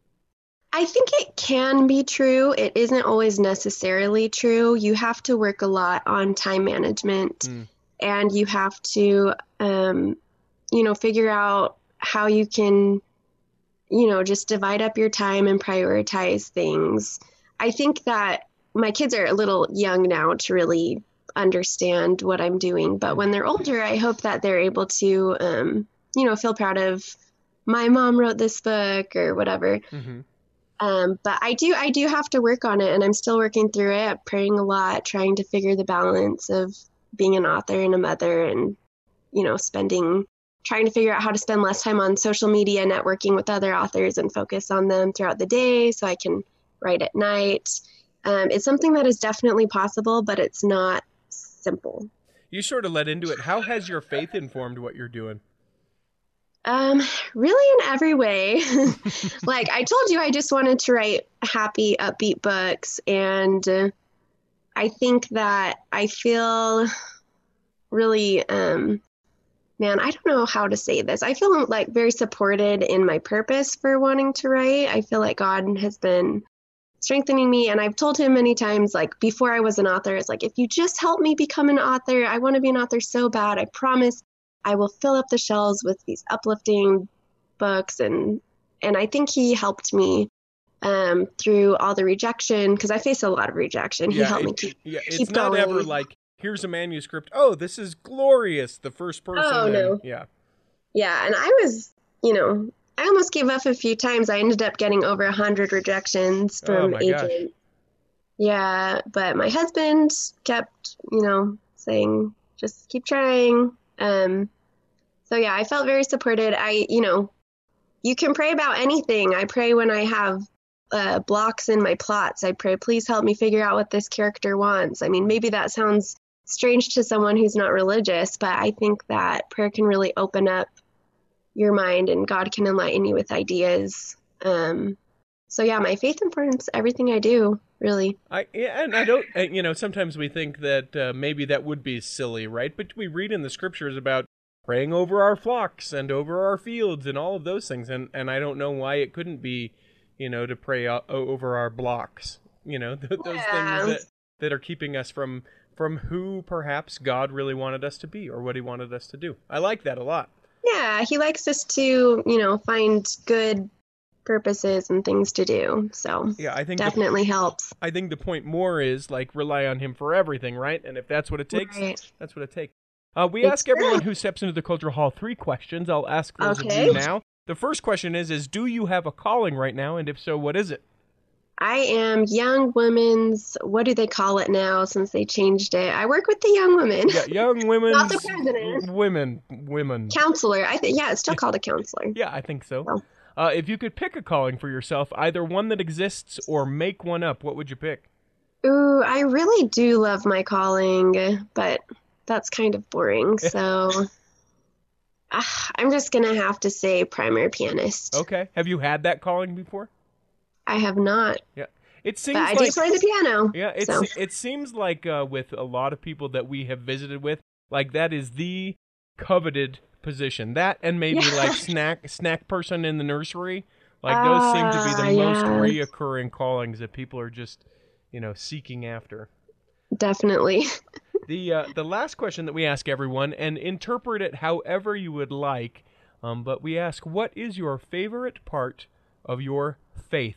Speaker 5: I think it can be true. It isn't always necessarily true. You have to work a lot on time management, mm. and you have to, um, you know, figure out how you can, you know, just divide up your time and prioritize things. I think that my kids are a little young now to really understand what I'm doing, but when they're older, I hope that they're able to, um, you know, feel proud of, my mom wrote this book or whatever. Mm-hmm. Um, but I do, I do have to work on it, and I'm still working through it. I'm praying a lot, trying to figure the balance of being an author and a mother, and, you know, spending, trying to figure out how to spend less time on social media, networking with other authors, and focus on them throughout the day so I can write at night. Um, it's something that is definitely possible, but it's not simple.
Speaker 2: You sort of let into it. How has your faith informed what you're doing?
Speaker 5: Um, really in every way. Like I told you, I just wanted to write happy, upbeat books. And uh, I think that I feel really, um, man, I don't know how to say this. I feel like very supported in my purpose for wanting to write. I feel like God has been strengthening me. And I've told him many times, like before I was an author, it's like, if you just help me become an author, I want to be an author so bad. I promise I will fill up the shelves with these uplifting books. And, and I think he helped me um, through all the rejection, because I face a lot of rejection. He
Speaker 2: yeah,
Speaker 5: helped
Speaker 2: it,
Speaker 5: me keep,
Speaker 2: yeah, it's
Speaker 5: keep
Speaker 2: not
Speaker 5: going.
Speaker 2: ever like, here's a manuscript. Oh, this is glorious. The first person.
Speaker 5: Oh,
Speaker 2: and,
Speaker 5: no.
Speaker 2: Yeah.
Speaker 5: Yeah. And I was, you know, I almost gave up a few times. I ended up getting over a hundred rejections from
Speaker 2: oh
Speaker 5: agents.
Speaker 2: Gosh.
Speaker 5: Yeah. But my husband kept, you know, saying, just keep trying. Um, so yeah, I felt very supported. I, you know, you can pray about anything. I pray when I have uh, blocks in my plots. I pray, please help me figure out what this character wants. I mean, maybe that sounds strange to someone who's not religious, but I think that prayer can really open up your mind, and God can enlighten you with ideas. Um, so yeah, my faith informs everything I do, really.
Speaker 2: I yeah, and I don't, you know, sometimes we think that uh, maybe that would be silly, right? But we read in the scriptures about praying over our flocks and over our fields and all of those things, and and I don't know why it couldn't be, you know, to pray o- over our blocks, you know, th- those
Speaker 5: yeah.
Speaker 2: things that that are keeping us from from who perhaps God really wanted us to be or what he wanted us to do. I like that a lot.
Speaker 5: Yeah, he likes us to, you know, find good purposes and things to do. So
Speaker 2: yeah, I think
Speaker 5: definitely
Speaker 2: the,
Speaker 5: helps.
Speaker 2: I think the point more is like rely on him for everything, right? And if that's what it takes,
Speaker 5: right.
Speaker 2: that's what it takes. Uh, we
Speaker 5: it's
Speaker 2: ask everyone
Speaker 5: true.
Speaker 2: who steps into the Cultural Hall three questions. I'll ask those
Speaker 5: okay.
Speaker 2: of you now. The first question is, is do you have a calling right now? And if so, what is it?
Speaker 5: I am Young Women's, what do they call it now since they changed it? I work with the young women.
Speaker 2: Yeah, Young Women's...
Speaker 5: Not the president.
Speaker 2: Women. Women.
Speaker 5: Counselor. I think. Yeah, it's still called a counselor.
Speaker 2: Yeah, I think so.
Speaker 5: Oh.
Speaker 2: Uh, if you could pick a calling for yourself, either one that exists or make one up, what would you pick?
Speaker 5: Ooh, I really do love my calling, but that's kind of boring, so... uh, I'm just going to have to say primary pianist.
Speaker 2: Okay. Have you had that calling before?
Speaker 5: I have not.
Speaker 2: Yeah. It seems
Speaker 5: but I
Speaker 2: like,
Speaker 5: do play the piano.
Speaker 2: Yeah, it's,
Speaker 5: so.
Speaker 2: it seems like uh, with a lot of people that we have visited with, like that is the coveted position. That and maybe
Speaker 5: Yeah.
Speaker 2: like snack snack person in the nursery. Like those seem to be the
Speaker 5: Ah,
Speaker 2: most
Speaker 5: yes.
Speaker 2: reoccurring callings that people are just, you know, seeking after.
Speaker 5: Definitely.
Speaker 2: The uh, the last question that we ask everyone, and interpret it however you would like, um, but we ask, what is your favorite part of your faith?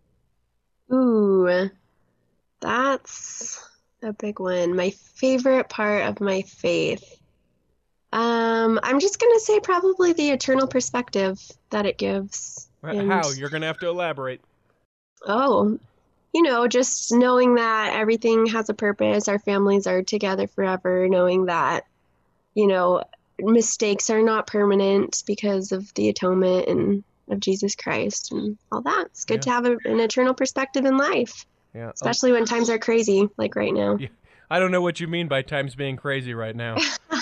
Speaker 5: Ooh, that's a big one. My favorite part of my faith. Um, I'm just gonna say probably the eternal perspective that it gives. And,
Speaker 2: How? You're going to have to elaborate.
Speaker 5: oh, you know, just knowing that everything has a purpose, our families are together forever, knowing that, you know, mistakes are not permanent because of the atonement and of Jesus Christ and all that. It's good
Speaker 2: Yeah.
Speaker 5: to have a, an eternal perspective in life,
Speaker 2: Yeah.
Speaker 5: especially when times are crazy, like right now.
Speaker 2: Yeah. I don't know what you mean by times being crazy right now.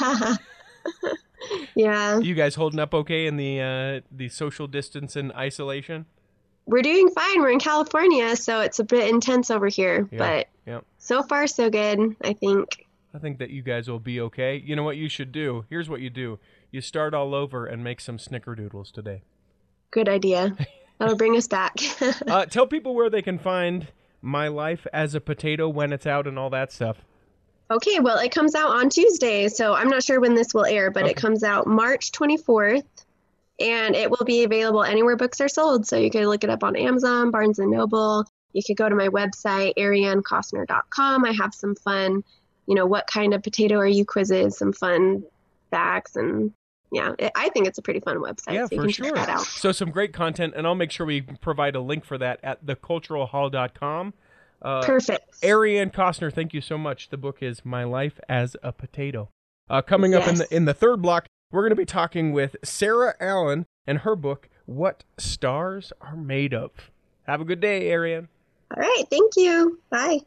Speaker 5: Yeah,
Speaker 2: You guys holding up okay in the uh, the social distance and isolation?
Speaker 5: we're doing fine. We're in California, so it's a bit intense over here,
Speaker 2: Yeah.
Speaker 5: but
Speaker 2: Yeah.
Speaker 5: so far so good, I think.
Speaker 2: I think that you guys will be okay. You know what you should do? Here's what you do. You start all over and make some snickerdoodles today.
Speaker 5: Good idea. That'll bring us back.
Speaker 2: Uh, tell people where they can find My Life as a Potato, when it's out, and all that stuff.
Speaker 5: Okay, well, it comes out on Tuesday, so I'm not sure when this will air, but
Speaker 2: Okay.
Speaker 5: it comes out March twenty-fourth, and it will be available anywhere books are sold. So you can look it up on Amazon, Barnes and Noble. You could go to my website, ariane costner dot com. I have some fun, you know, what kind of potato are you quizzes, some fun facts, and yeah, it, I think it's a pretty fun website.
Speaker 2: Yeah,
Speaker 5: so you
Speaker 2: for
Speaker 5: can
Speaker 2: sure.
Speaker 5: check that out.
Speaker 2: So some great content, and I'll make sure we provide a link for that at the cultural hall dot com. Uh,
Speaker 5: Perfect.
Speaker 2: Ariane Costner, thank you so much. The book is My Life as a Potato. Uh, coming up in
Speaker 5: Yes.
Speaker 2: the in the third block, we're going to be talking with Sarah Allen and her book, What Stars Are Made Of. Have a good day, Ariane.
Speaker 5: All right, thank you. Bye.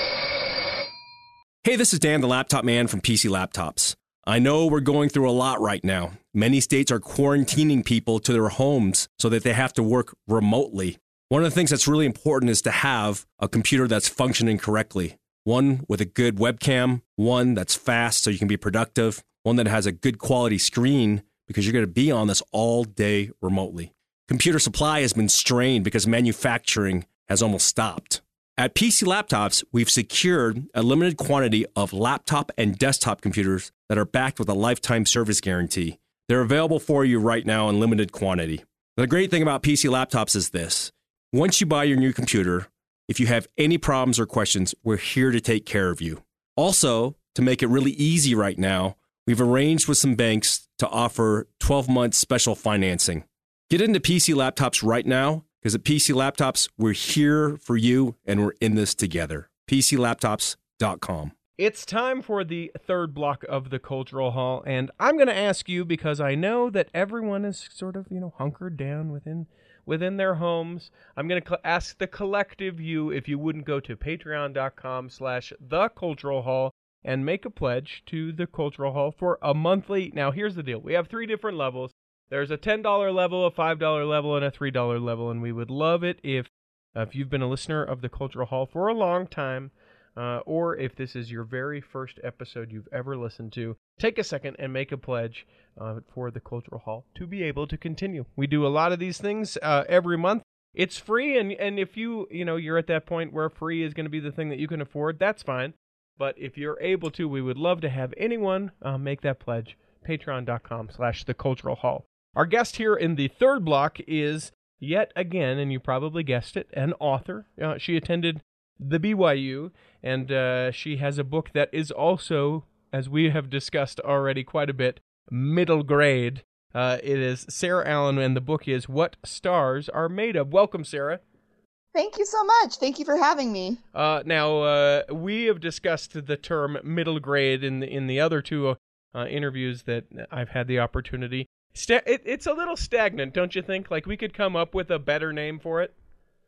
Speaker 6: Hey, this is Dan, the laptop man from P C Laptops. I know we're going through a lot right now. Many states are quarantining people to their homes so that they have to work remotely. One of the things that's really important is to have a computer that's functioning correctly. One with a good webcam, one that's fast so you can be productive, one that has a good quality screen because you're going to be on this all day remotely. Computer supply has been strained because manufacturing has almost stopped. At P C Laptops, we've secured a limited quantity of laptop and desktop computers that are backed with a lifetime service guarantee. They're available for you right now in limited quantity. The great thing about P C Laptops is this. Once you buy your new computer, if you have any problems or questions, we're here to take care of you. Also, to make it really easy right now, we've arranged with some banks to offer twelve months special financing. Get into P C Laptops right now, because at P C Laptops, we're here for you and we're in this together. P C laptops dot com.
Speaker 2: It's time for the third block of the Cultural Hall, and I'm going to ask you because I know that everyone is sort of, you know, hunkered down within within their homes. I'm going to cl- ask the collective you if you wouldn't go to patreon dot com slash the Cultural Hall and make a pledge to the Cultural Hall for a monthly. Now, here's the deal. We have three different levels. There's a ten dollars level, a five dollars level, and a three dollars level, and we would love it if, uh, if you've been a listener of the Cultural Hall for a long time, Uh, or if this is your very first episode you've ever listened to, take a second and make a pledge uh, for the Cultural Hall to be able to continue. We do a lot of these things uh, every month. It's free, and, and if you, you know, you're at that point where free is going to be the thing that you can afford, that's fine. But if you're able to, we would love to have anyone uh, make that pledge. patreon dot com slash the Cultural Hall. Our guest here in the third block is, yet again, and you probably guessed it, an author. Uh, she attended the B Y U, and uh, she has a book that is also, as we have discussed already quite a bit, middle grade. Uh, it is Sarah Allen, and the book is What Stars Are Made Of. Welcome, Sarah.
Speaker 7: Thank you so much. Thank you for having me.
Speaker 2: Uh, now, uh, we have discussed the term middle grade in the, in the other two uh, interviews that I've had the opportunity. Sta- it, it's a little stagnant, don't you think? Like, we could come up with a better name for it?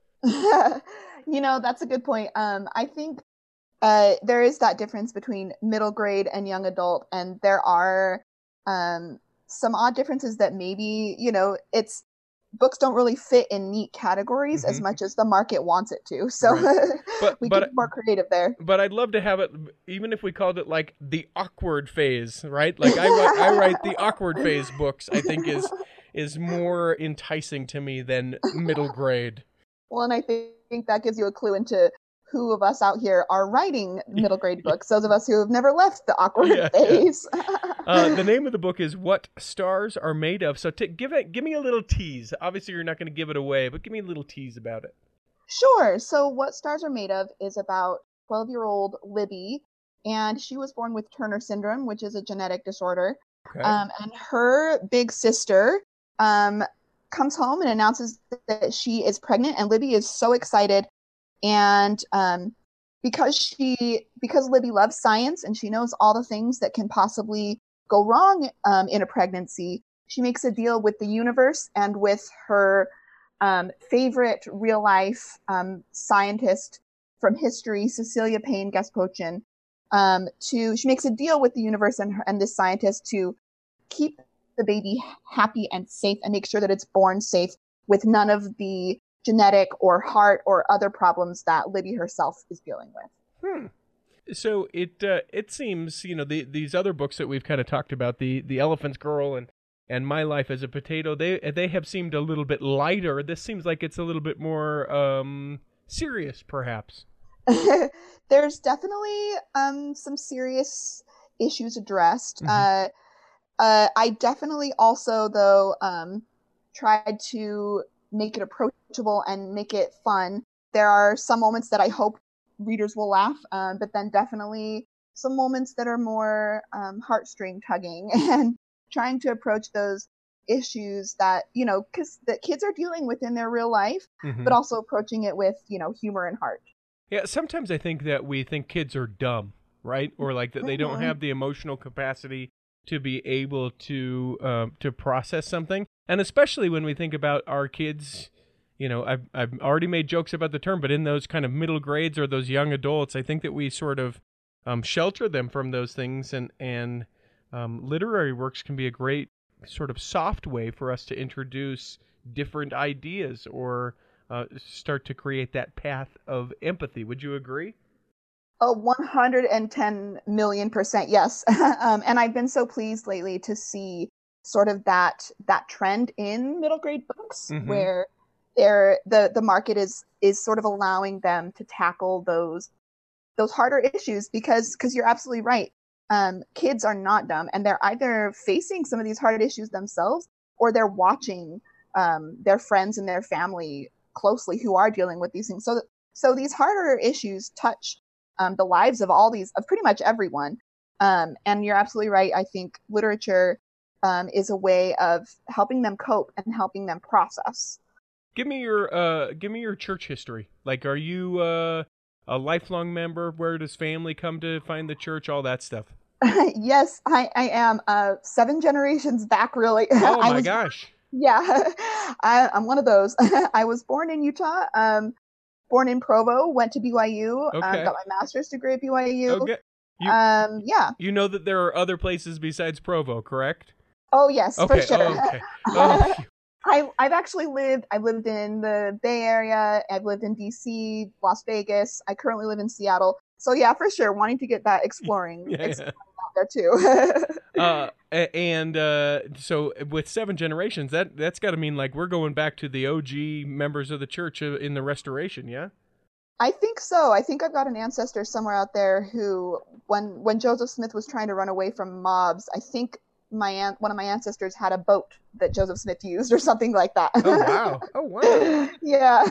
Speaker 7: You know, that's a good point. Um, I think uh, there is that difference between middle grade and young adult, and there are um, some odd differences that maybe, you know, it's books don't really fit in neat categories mm-hmm. as much as the market wants it to. So right. but, we but, can be more creative there.
Speaker 2: But I'd love to have it, even if we called it like the awkward phase, right? Like I, I write the awkward phase books, I think is is more enticing to me than middle grade.
Speaker 7: Well, and I think that gives you a clue into who of us out here are writing middle grade books, those of us who have never left the awkward yeah, phase.
Speaker 2: Yeah. uh, the name of the book is What Stars Are Made Of. So t- give it, give me a little tease. Obviously, you're not going to give it away, but give me a little tease about it.
Speaker 7: Sure. So What Stars Are Made Of is about twelve-year-old Libby, and she was born with Turner syndrome, which is a genetic disorder. Okay. Um, and her big sister um, comes home and announces that she is pregnant, and Libby is so excited. And um, because she, because Libby loves science and she knows all the things that can possibly go wrong um, in a pregnancy, she makes a deal with the universe and with her um, favorite real life um, scientist from history, Cecilia Payne Gespochin, um, to she makes a deal with the universe and her, and this scientist to keep the baby happy and safe and make sure that it's born safe with none of the genetic or heart or other problems that Libby herself is dealing with.
Speaker 2: Hmm. So it uh, it seems, you know, the, these other books that we've kind of talked about, the the Elephant Girl and and My Life as a Potato, they they have seemed a little bit lighter. This seems like it's a little bit more um, serious, perhaps.
Speaker 7: There's definitely um, some serious issues addressed. Mm-hmm. Uh, uh, I definitely also, though, um, tried to make it approachable and make it fun. There are some moments that I hope readers will laugh, um, but then definitely some moments that are more um, heartstring tugging and trying to approach those issues that, you know, because that kids are dealing with in their real life, mm-hmm. but also approaching it with, you know, humor and heart.
Speaker 2: Yeah, sometimes I think that we think kids are dumb, right? Or like that they don't have the emotional capacity to be able to uh, to process something. And especially when we think about our kids, you know, I've I've already made jokes about the term, but in those kind of middle grades or those young adults, I think that we sort of um, shelter them from those things. And, and um, literary works can be a great sort of soft way for us to introduce different ideas or uh, start to create that path of empathy. Would you agree?
Speaker 7: Oh, one hundred ten million percent, yes. um, and I've been so pleased lately to see sort of that that trend in middle grade books, mm-hmm. where they're, the the market is is sort of allowing them to tackle those those harder issues because because you're absolutely right. Um, kids are not dumb, and they're either facing some of these hard issues themselves, or they're watching um, their friends and their family closely who are dealing with these things. So so these harder issues touch um, the lives of all these of pretty much everyone. Um, and you're absolutely right. I think literature Um, is a way of helping them cope and helping them process.
Speaker 2: Give me your uh, give me your church history. Like, are you uh, a lifelong member? Where does family come to find the church? All that stuff.
Speaker 7: Yes, I, I am. Uh, seven generations back, really.
Speaker 2: Oh my
Speaker 7: was,
Speaker 2: gosh.
Speaker 7: Yeah, I, I'm one of those. I was born in Utah. Um, born in Provo. Went to B Y U. Okay. Um, got my master's degree at B Y U. Okay. You, um, yeah.
Speaker 2: You know that there are other places besides Provo, correct?
Speaker 7: Oh, yes,
Speaker 2: okay.
Speaker 7: for sure.
Speaker 2: Oh, okay. Oh.
Speaker 7: I, I've actually lived, I've lived in the Bay Area, I've lived in D C, Las Vegas, I currently live in Seattle. So yeah, for sure, wanting to get that exploring,
Speaker 2: yeah,
Speaker 7: exploring yeah. out there too.
Speaker 2: uh, and uh, so with seven generations, that, that's got to mean like we're going back to the O G members of the church in the Restoration, yeah?
Speaker 7: I think so. I think I've got an ancestor somewhere out there who, when when Joseph Smith was trying to run away from mobs, I think my aunt, one of my ancestors had a boat that Joseph Smith used or something like that.
Speaker 2: Oh, wow. Oh, wow.
Speaker 7: Yeah.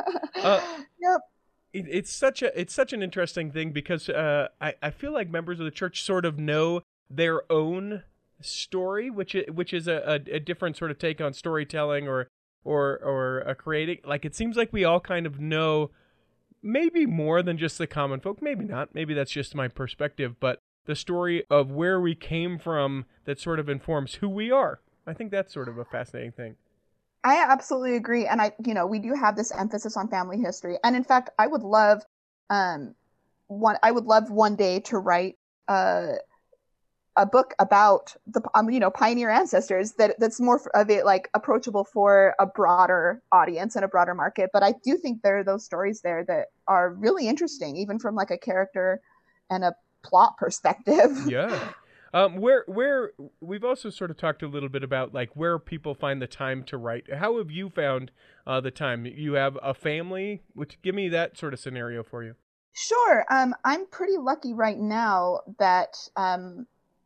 Speaker 2: uh,
Speaker 7: yep.
Speaker 2: It, it's such a it's such an interesting thing because uh, I, I feel like members of the church sort of know their own story, which is, which is a, a, a different sort of take on storytelling or or or a creating. Like it seems like we all kind of know maybe more than just the common folk. Maybe not. Maybe that's just my perspective, but the story of where we came from that sort of informs who we are. I think that's sort of a fascinating thing.
Speaker 7: I absolutely agree. And I, you know, we do have this emphasis on family history. And in fact, I would love, um, one, I would love one day to write, uh, a book about the um, you know pioneer ancestors that that's more of it like approachable for a broader audience and a broader market. But I do think there are those stories there that are really interesting, even from like a character and a plot perspective.
Speaker 2: Yeah. Um, where where we've also sort of talked a little bit about like where people find the time to write. How have you found uh, the time? You have a family, which give me that sort of scenario for you.
Speaker 7: Sure. Um, I'm pretty lucky right now that um,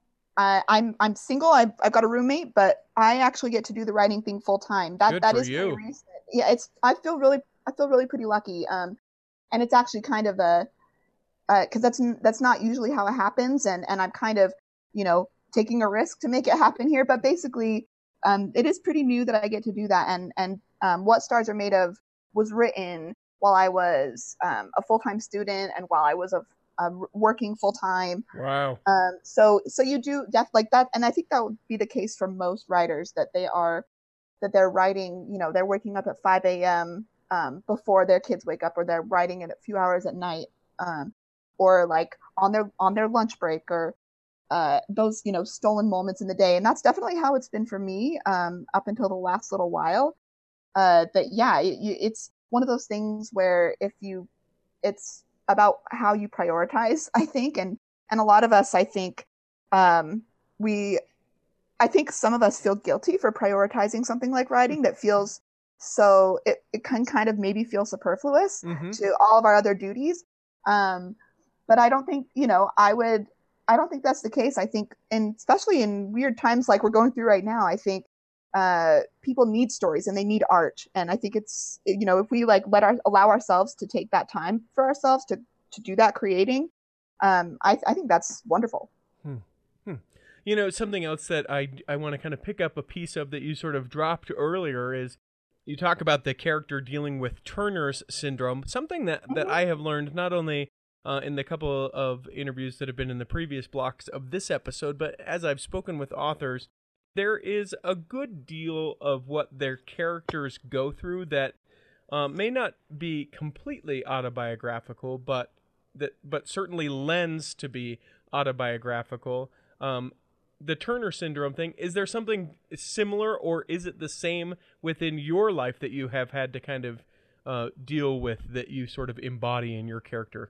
Speaker 7: I, I'm I'm single. I've, I've got a roommate, but I actually get to do the writing thing full time. That
Speaker 2: Good
Speaker 7: that
Speaker 2: for
Speaker 7: is
Speaker 2: you.
Speaker 7: pretty recent. Yeah, it's I feel really I feel really pretty lucky. Um, and it's actually kind of a because uh, that's that's not usually how it happens, and and I'm kind of you know taking a risk to make it happen here. But basically, um, it is pretty new that I get to do that. And and um, What Stars Are Made Of was written while I was um, a full time student and while I was a Uh, working full time.
Speaker 2: Wow.
Speaker 7: Um, so so you do def like that, and I think that would be the case for most writers, that they are that they're writing. You know, they're waking up at five a.m. Um, before their kids wake up, or they're writing it a few hours at night, um, or like on their on their lunch break, or uh, those you know stolen moments in the day. And that's definitely how it's been for me um, up until the last little while. Uh, that yeah, it, it's one of those things where if you, it's about how you prioritize, I think. And, and a lot of us, I think, um, we, I think some of us feel guilty for prioritizing something like writing that feels so, it, it can kind of maybe feel superfluous
Speaker 2: Mm-hmm.
Speaker 7: to all of our other duties. Um, but I don't think, you know, I would, I don't think that's the case. I think, and especially in weird times like we're going through right now, I think uh, people need stories and they need art. And I think it's, you know, if we like let our, allow ourselves to take that time for ourselves to, to do that creating, um, I, I think that's wonderful.
Speaker 2: Hmm. Hmm. You know, something else that I, I want to kind of pick up a piece of that you sort of dropped earlier is you talk about the character dealing with Turner's syndrome, something that, that I have learned not only uh, in the couple of interviews that have been in the previous blocks of this episode, but as I've spoken with authors, there is a good deal of what their characters go through that uh, may not be completely autobiographical, but that but certainly lends to be autobiographical. Um, the Turner syndrome thing, is there something similar, or is it the same within your life that you have had to kind of uh, deal with that you sort of embody in your character?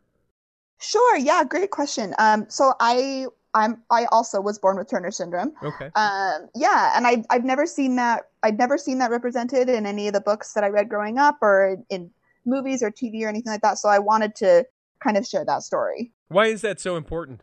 Speaker 7: Sure. Yeah. Great question. Um, so I I'm I also was born with Turner syndrome.
Speaker 2: Okay.
Speaker 7: Um, yeah, and I I've never seen that I've never seen that represented in any of the books that I read growing up, or in movies or T V or anything like that. So I wanted to kind of share that story.
Speaker 2: Why is that so important?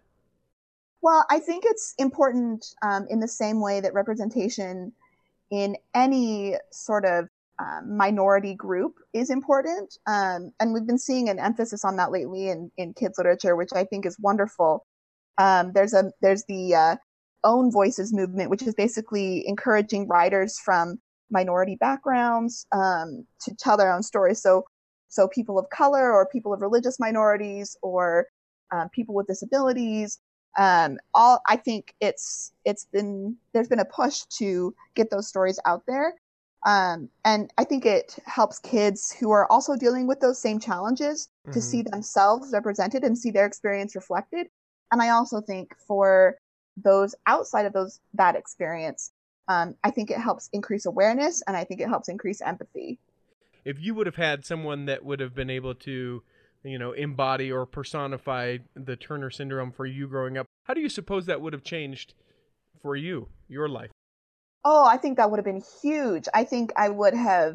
Speaker 7: Well, I think it's important um, in the same way that representation in any sort of um, minority group is important. Um, and we've been seeing an emphasis on that lately in, in kids literature, which I think is wonderful. Um, there's a there's the uh, Own Voices movement, which is basically encouraging writers from minority backgrounds um, to tell their own stories. So, so people of color, or people of religious minorities, or um, people with disabilities. Um, all I think it's it's been there's been a push to get those stories out there, um, and I think it helps kids who are also dealing with those same challenges mm-hmm. to see themselves represented and see their experience reflected. And I also think for those outside of those that experience, um, I think it helps increase awareness, and I think it helps increase empathy.
Speaker 2: If you would have had someone that would have been able to, you know, embody or personify the Turner syndrome for you growing up, how do you suppose that would have changed for you, your life?
Speaker 7: Oh, I think that would have been huge. I think I would have,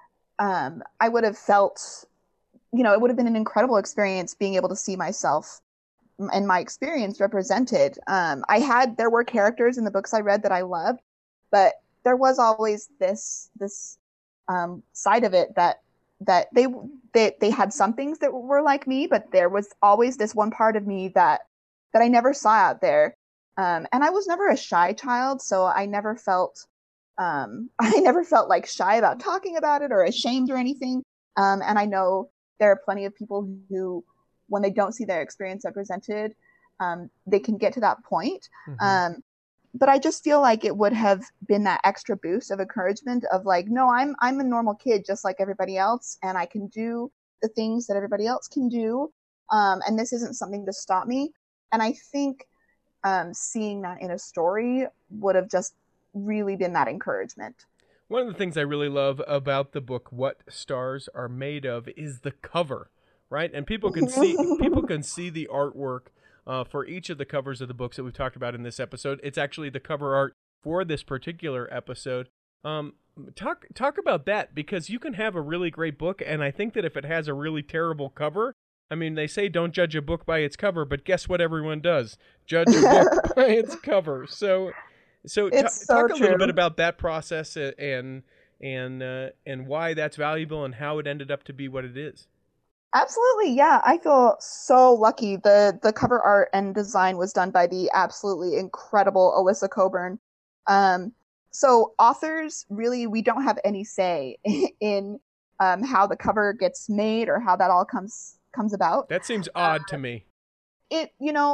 Speaker 7: um, I would have felt, you know, it would have been an incredible experience being able to see myself and my experience represented. Um, I had, there were characters in the books I read that I loved, but there was always this, this um, side of it that, that they, they, they had some things that were like me, but there was always this one part of me that, that I never saw out there. Um, and I was never a shy child, so I never felt, um, I never felt like shy about talking about it or ashamed or anything. Um, and I know there are plenty of people who, when they don't see their experience represented, um, they can get to that point. Mm-hmm. Um, but I just feel like it would have been that extra boost of encouragement of like, no, I'm I'm a normal kid just like everybody else, and I can do the things that everybody else can do. Um, and this isn't something to stop me. And I think um, seeing that in a story would have just really been that encouragement.
Speaker 2: One of the things I really love about the book What Stars Are Made Of is the cover, right? And people can see people can see the artwork uh, for each of the covers of the books that we've talked about in this episode. It's actually the cover art for this particular episode. Um, talk talk about that, because you can have a really great book, and I think that if it has a really terrible cover, I mean, they say don't judge a book by its cover, but guess what everyone does? Judge a book by its cover. So... So, t-
Speaker 7: so
Speaker 2: talk a
Speaker 7: true.
Speaker 2: little bit about that process and and uh, and why that's valuable and how it ended up to be what it is.
Speaker 7: Absolutely, yeah. I feel so lucky. The the cover art and design was done by the absolutely incredible Alyssa Coburn. Um, so authors, really, we don't have any say in um, how the cover gets made or how that all comes comes about.
Speaker 2: That seems odd
Speaker 7: uh,
Speaker 2: to me.
Speaker 7: It, you know,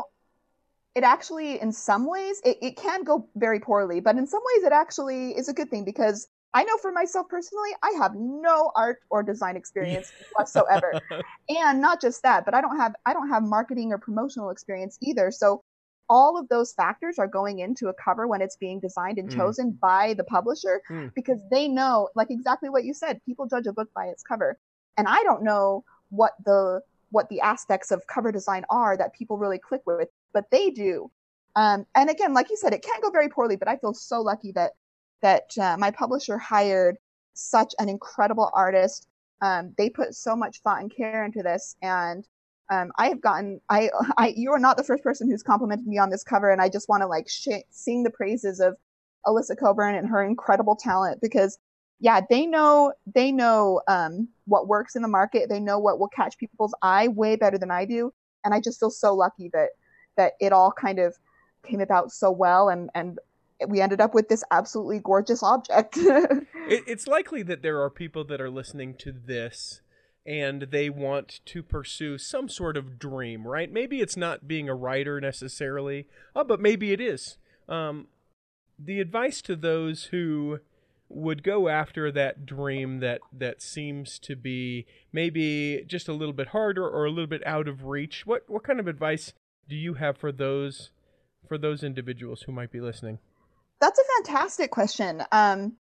Speaker 7: it actually, in some ways, it, it can go very poorly, but in some ways it actually is a good thing, because I know for myself personally, I have no art or design experience whatsoever. And not just that, but I don't have I don't have marketing or promotional experience either. So all of those factors are going into a cover when it's being designed and
Speaker 2: Mm.
Speaker 7: chosen by the publisher,
Speaker 2: Mm.
Speaker 7: because they know, like exactly what you said, people judge a book by its cover. And I don't know what the what the aspects of cover design are that people really click with, but they do. Um, and again, like you said, it can't go very poorly, but I feel so lucky that that uh, my publisher hired such an incredible artist. Um, they put so much thought and care into this, and um, I have gotten, I, I, you are not the first person who's complimented me on this cover, and I just want to like sh- sing the praises of Alyssa Coburn and her incredible talent, because yeah, they know, they know um, what works in the market. They know what will catch people's eye way better than I do, and I just feel so lucky that that it all kind of came about so well, and and we ended up with this absolutely gorgeous object.
Speaker 2: it, it's likely that there are people that are listening to this and they want to pursue some sort of dream, right? Maybe it's not being a writer necessarily, oh, but maybe it is. Um, the advice to those who would go after that dream that, that seems to be maybe just a little bit harder or a little bit out of reach, what what kind of advice do you have for those for those individuals who might be listening?
Speaker 7: That's a fantastic question. Um,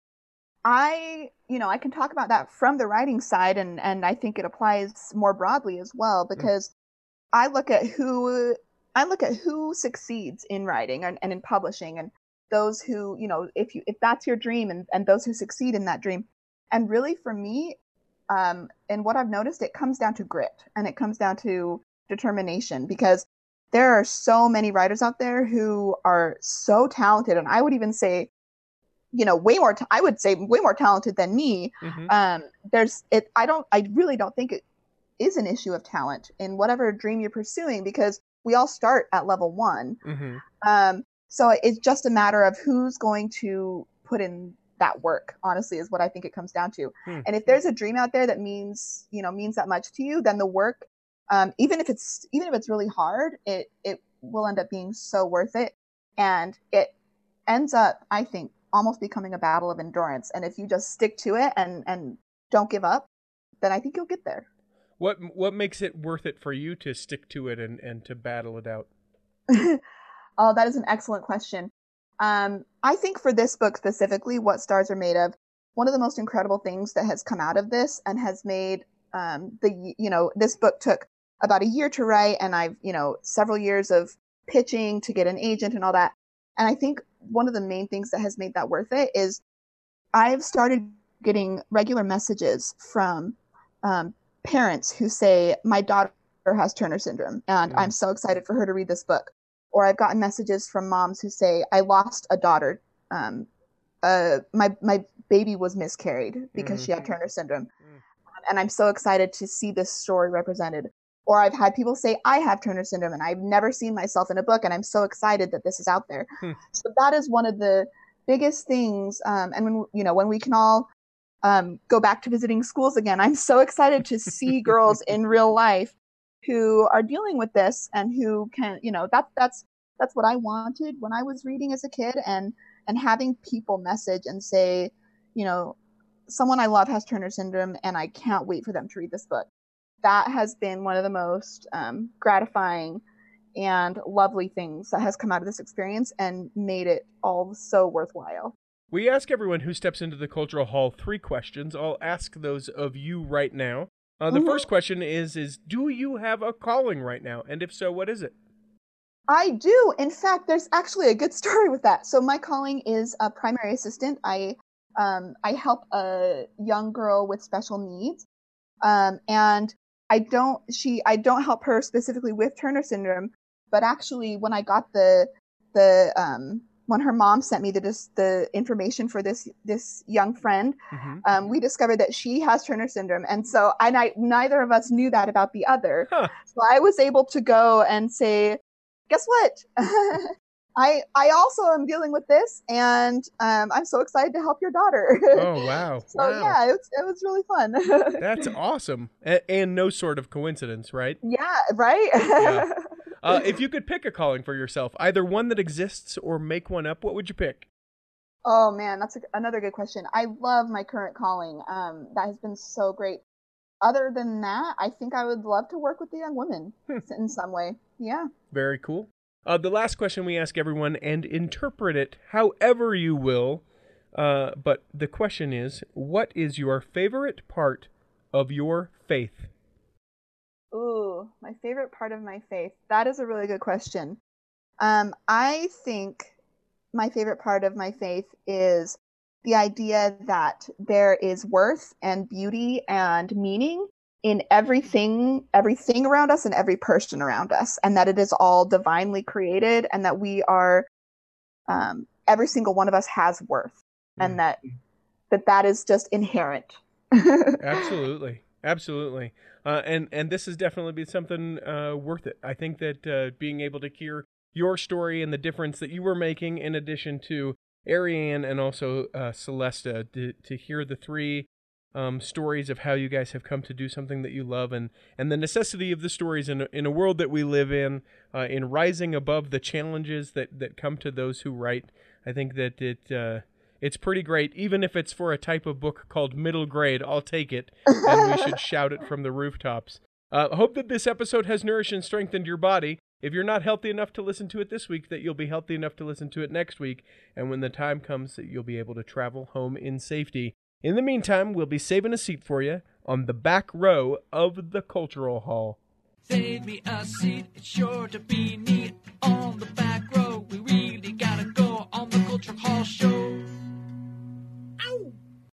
Speaker 7: I, you know, I can talk about that from the writing side, and, and I think it applies more broadly as well, because mm. I look at who I look at who succeeds in writing and, and in publishing, and those who, you know, if you if that's your dream, and, and those who succeed in that dream. And really for me, um, and what I've noticed, it comes down to grit, and it comes down to determination, because there are so many writers out there who are so talented, and I would even say, you know, way more. Ta- I would say way more talented than me. Mm-hmm. Um, there's it. I don't. I really don't think it is an issue of talent in whatever dream you're pursuing, because we all start at level one. Mm-hmm. Um, so it's just a matter of who's going to put in that work. Honestly, is what I think it comes down to. Mm-hmm. And if there's a dream out there that means, you know, means that much to you, then the work. Um, even if it's even if it's really hard, it it will end up being so worth it, and it ends up, I think, almost becoming a battle of endurance. And if you just stick to it and and don't give up, then I think you'll get there.
Speaker 2: What what makes it worth it for you to stick to it and, and to battle it out?
Speaker 7: Oh, that is an excellent question. Um, I think for this book specifically, What Stars Are Made Of, one of the most incredible things that has come out of this and has made um, the you know this book took about a year to write, and I've, you know, several years of pitching to get an agent and all that. And I think one of the main things that has made that worth it is I've started getting regular messages from um, parents who say, my daughter has Turner syndrome, and mm. I'm so excited for her to read this book. Or I've gotten messages from moms who say, I lost a daughter. Um, uh, my, my baby was miscarried because mm. she had Turner syndrome. Mm. And I'm so excited to see this story represented. Or I've had people say, I have Turner syndrome, and I've never seen myself in a book, and I'm so excited that this is out there. Hmm. So that is one of the biggest things. Um, and when, you know, when we can all um, go back to visiting schools again, I'm so excited to see girls in real life who are dealing with this, and who can, you know, that that's that's what I wanted when I was reading as a kid, and and having people message and say, you know, someone I love has Turner syndrome, and I can't wait for them to read this book. That has been one of the most um, gratifying and lovely things that has come out of this experience and made it all so worthwhile.
Speaker 2: We ask everyone who steps into the Cultural Hall three questions. I'll ask those of you right now. Uh, the mm-hmm. first question is, is, do you have a calling right now? And if so, what is it?
Speaker 7: I do. In fact, there's actually a good story with that. So my calling is a primary assistant. I um, I help a young girl with special needs. Um, and I don't she I don't help her specifically with Turner syndrome, but actually when I got the the um when her mom sent me the the information for this this young friend, mm-hmm. um, we discovered that she has Turner syndrome, and so and I neither of us knew that about the other. Huh. So I was able to go and say, guess what? I I also am dealing with this, and um, I'm so excited to help your daughter.
Speaker 2: Oh wow!
Speaker 7: So
Speaker 2: wow.
Speaker 7: yeah, it was it was really fun.
Speaker 2: That's awesome, and, and no sort of coincidence, right?
Speaker 7: Yeah, right.
Speaker 2: Yeah. Uh, if you could pick a calling for yourself, either one that exists or make one up, what would you pick?
Speaker 7: Oh man, that's a, another good question. I love my current calling. Um, that has been so great. Other than that, I think I would love to work with the young women hmm. in some way. Yeah.
Speaker 2: Very cool. Uh, the last question we ask everyone, and interpret it however you will, uh, but the question is, what is your favorite part of your faith?
Speaker 7: Ooh, my favorite part of my faith. That is a really good question. Um, I think my favorite part of my faith is the idea that there is worth and beauty and meaning in everything, everything around us and every person around us, and that it is all divinely created, and that we are, um, every single one of us has worth, mm. and that that that is just inherent.
Speaker 2: Absolutely. Absolutely. Uh, and, and this has definitely been something uh, worth it. I think that uh, being able to hear your story and the difference that you were making, in addition to Ariane and also uh, Celesta, to, to hear the three um, stories of how you guys have come to do something that you love, and, and the necessity of the stories in a, in a world that we live in, uh, in rising above the challenges that, that come to those who write. I think that it... Uh, It's pretty great, even if it's for a type of book called middle grade. I'll take it, and we should shout it from the rooftops. I uh, hope that this episode has nourished and strengthened your body. If you're not healthy enough to listen to it this week, that you'll be healthy enough to listen to it next week, and when the time comes, that you'll be able to travel home in safety. In the meantime, we'll be saving a seat for you on the back row of the Cultural Hall.
Speaker 1: Save me a seat, it's sure to be neat on the back row. We really gotta go on the Cultural Hall show.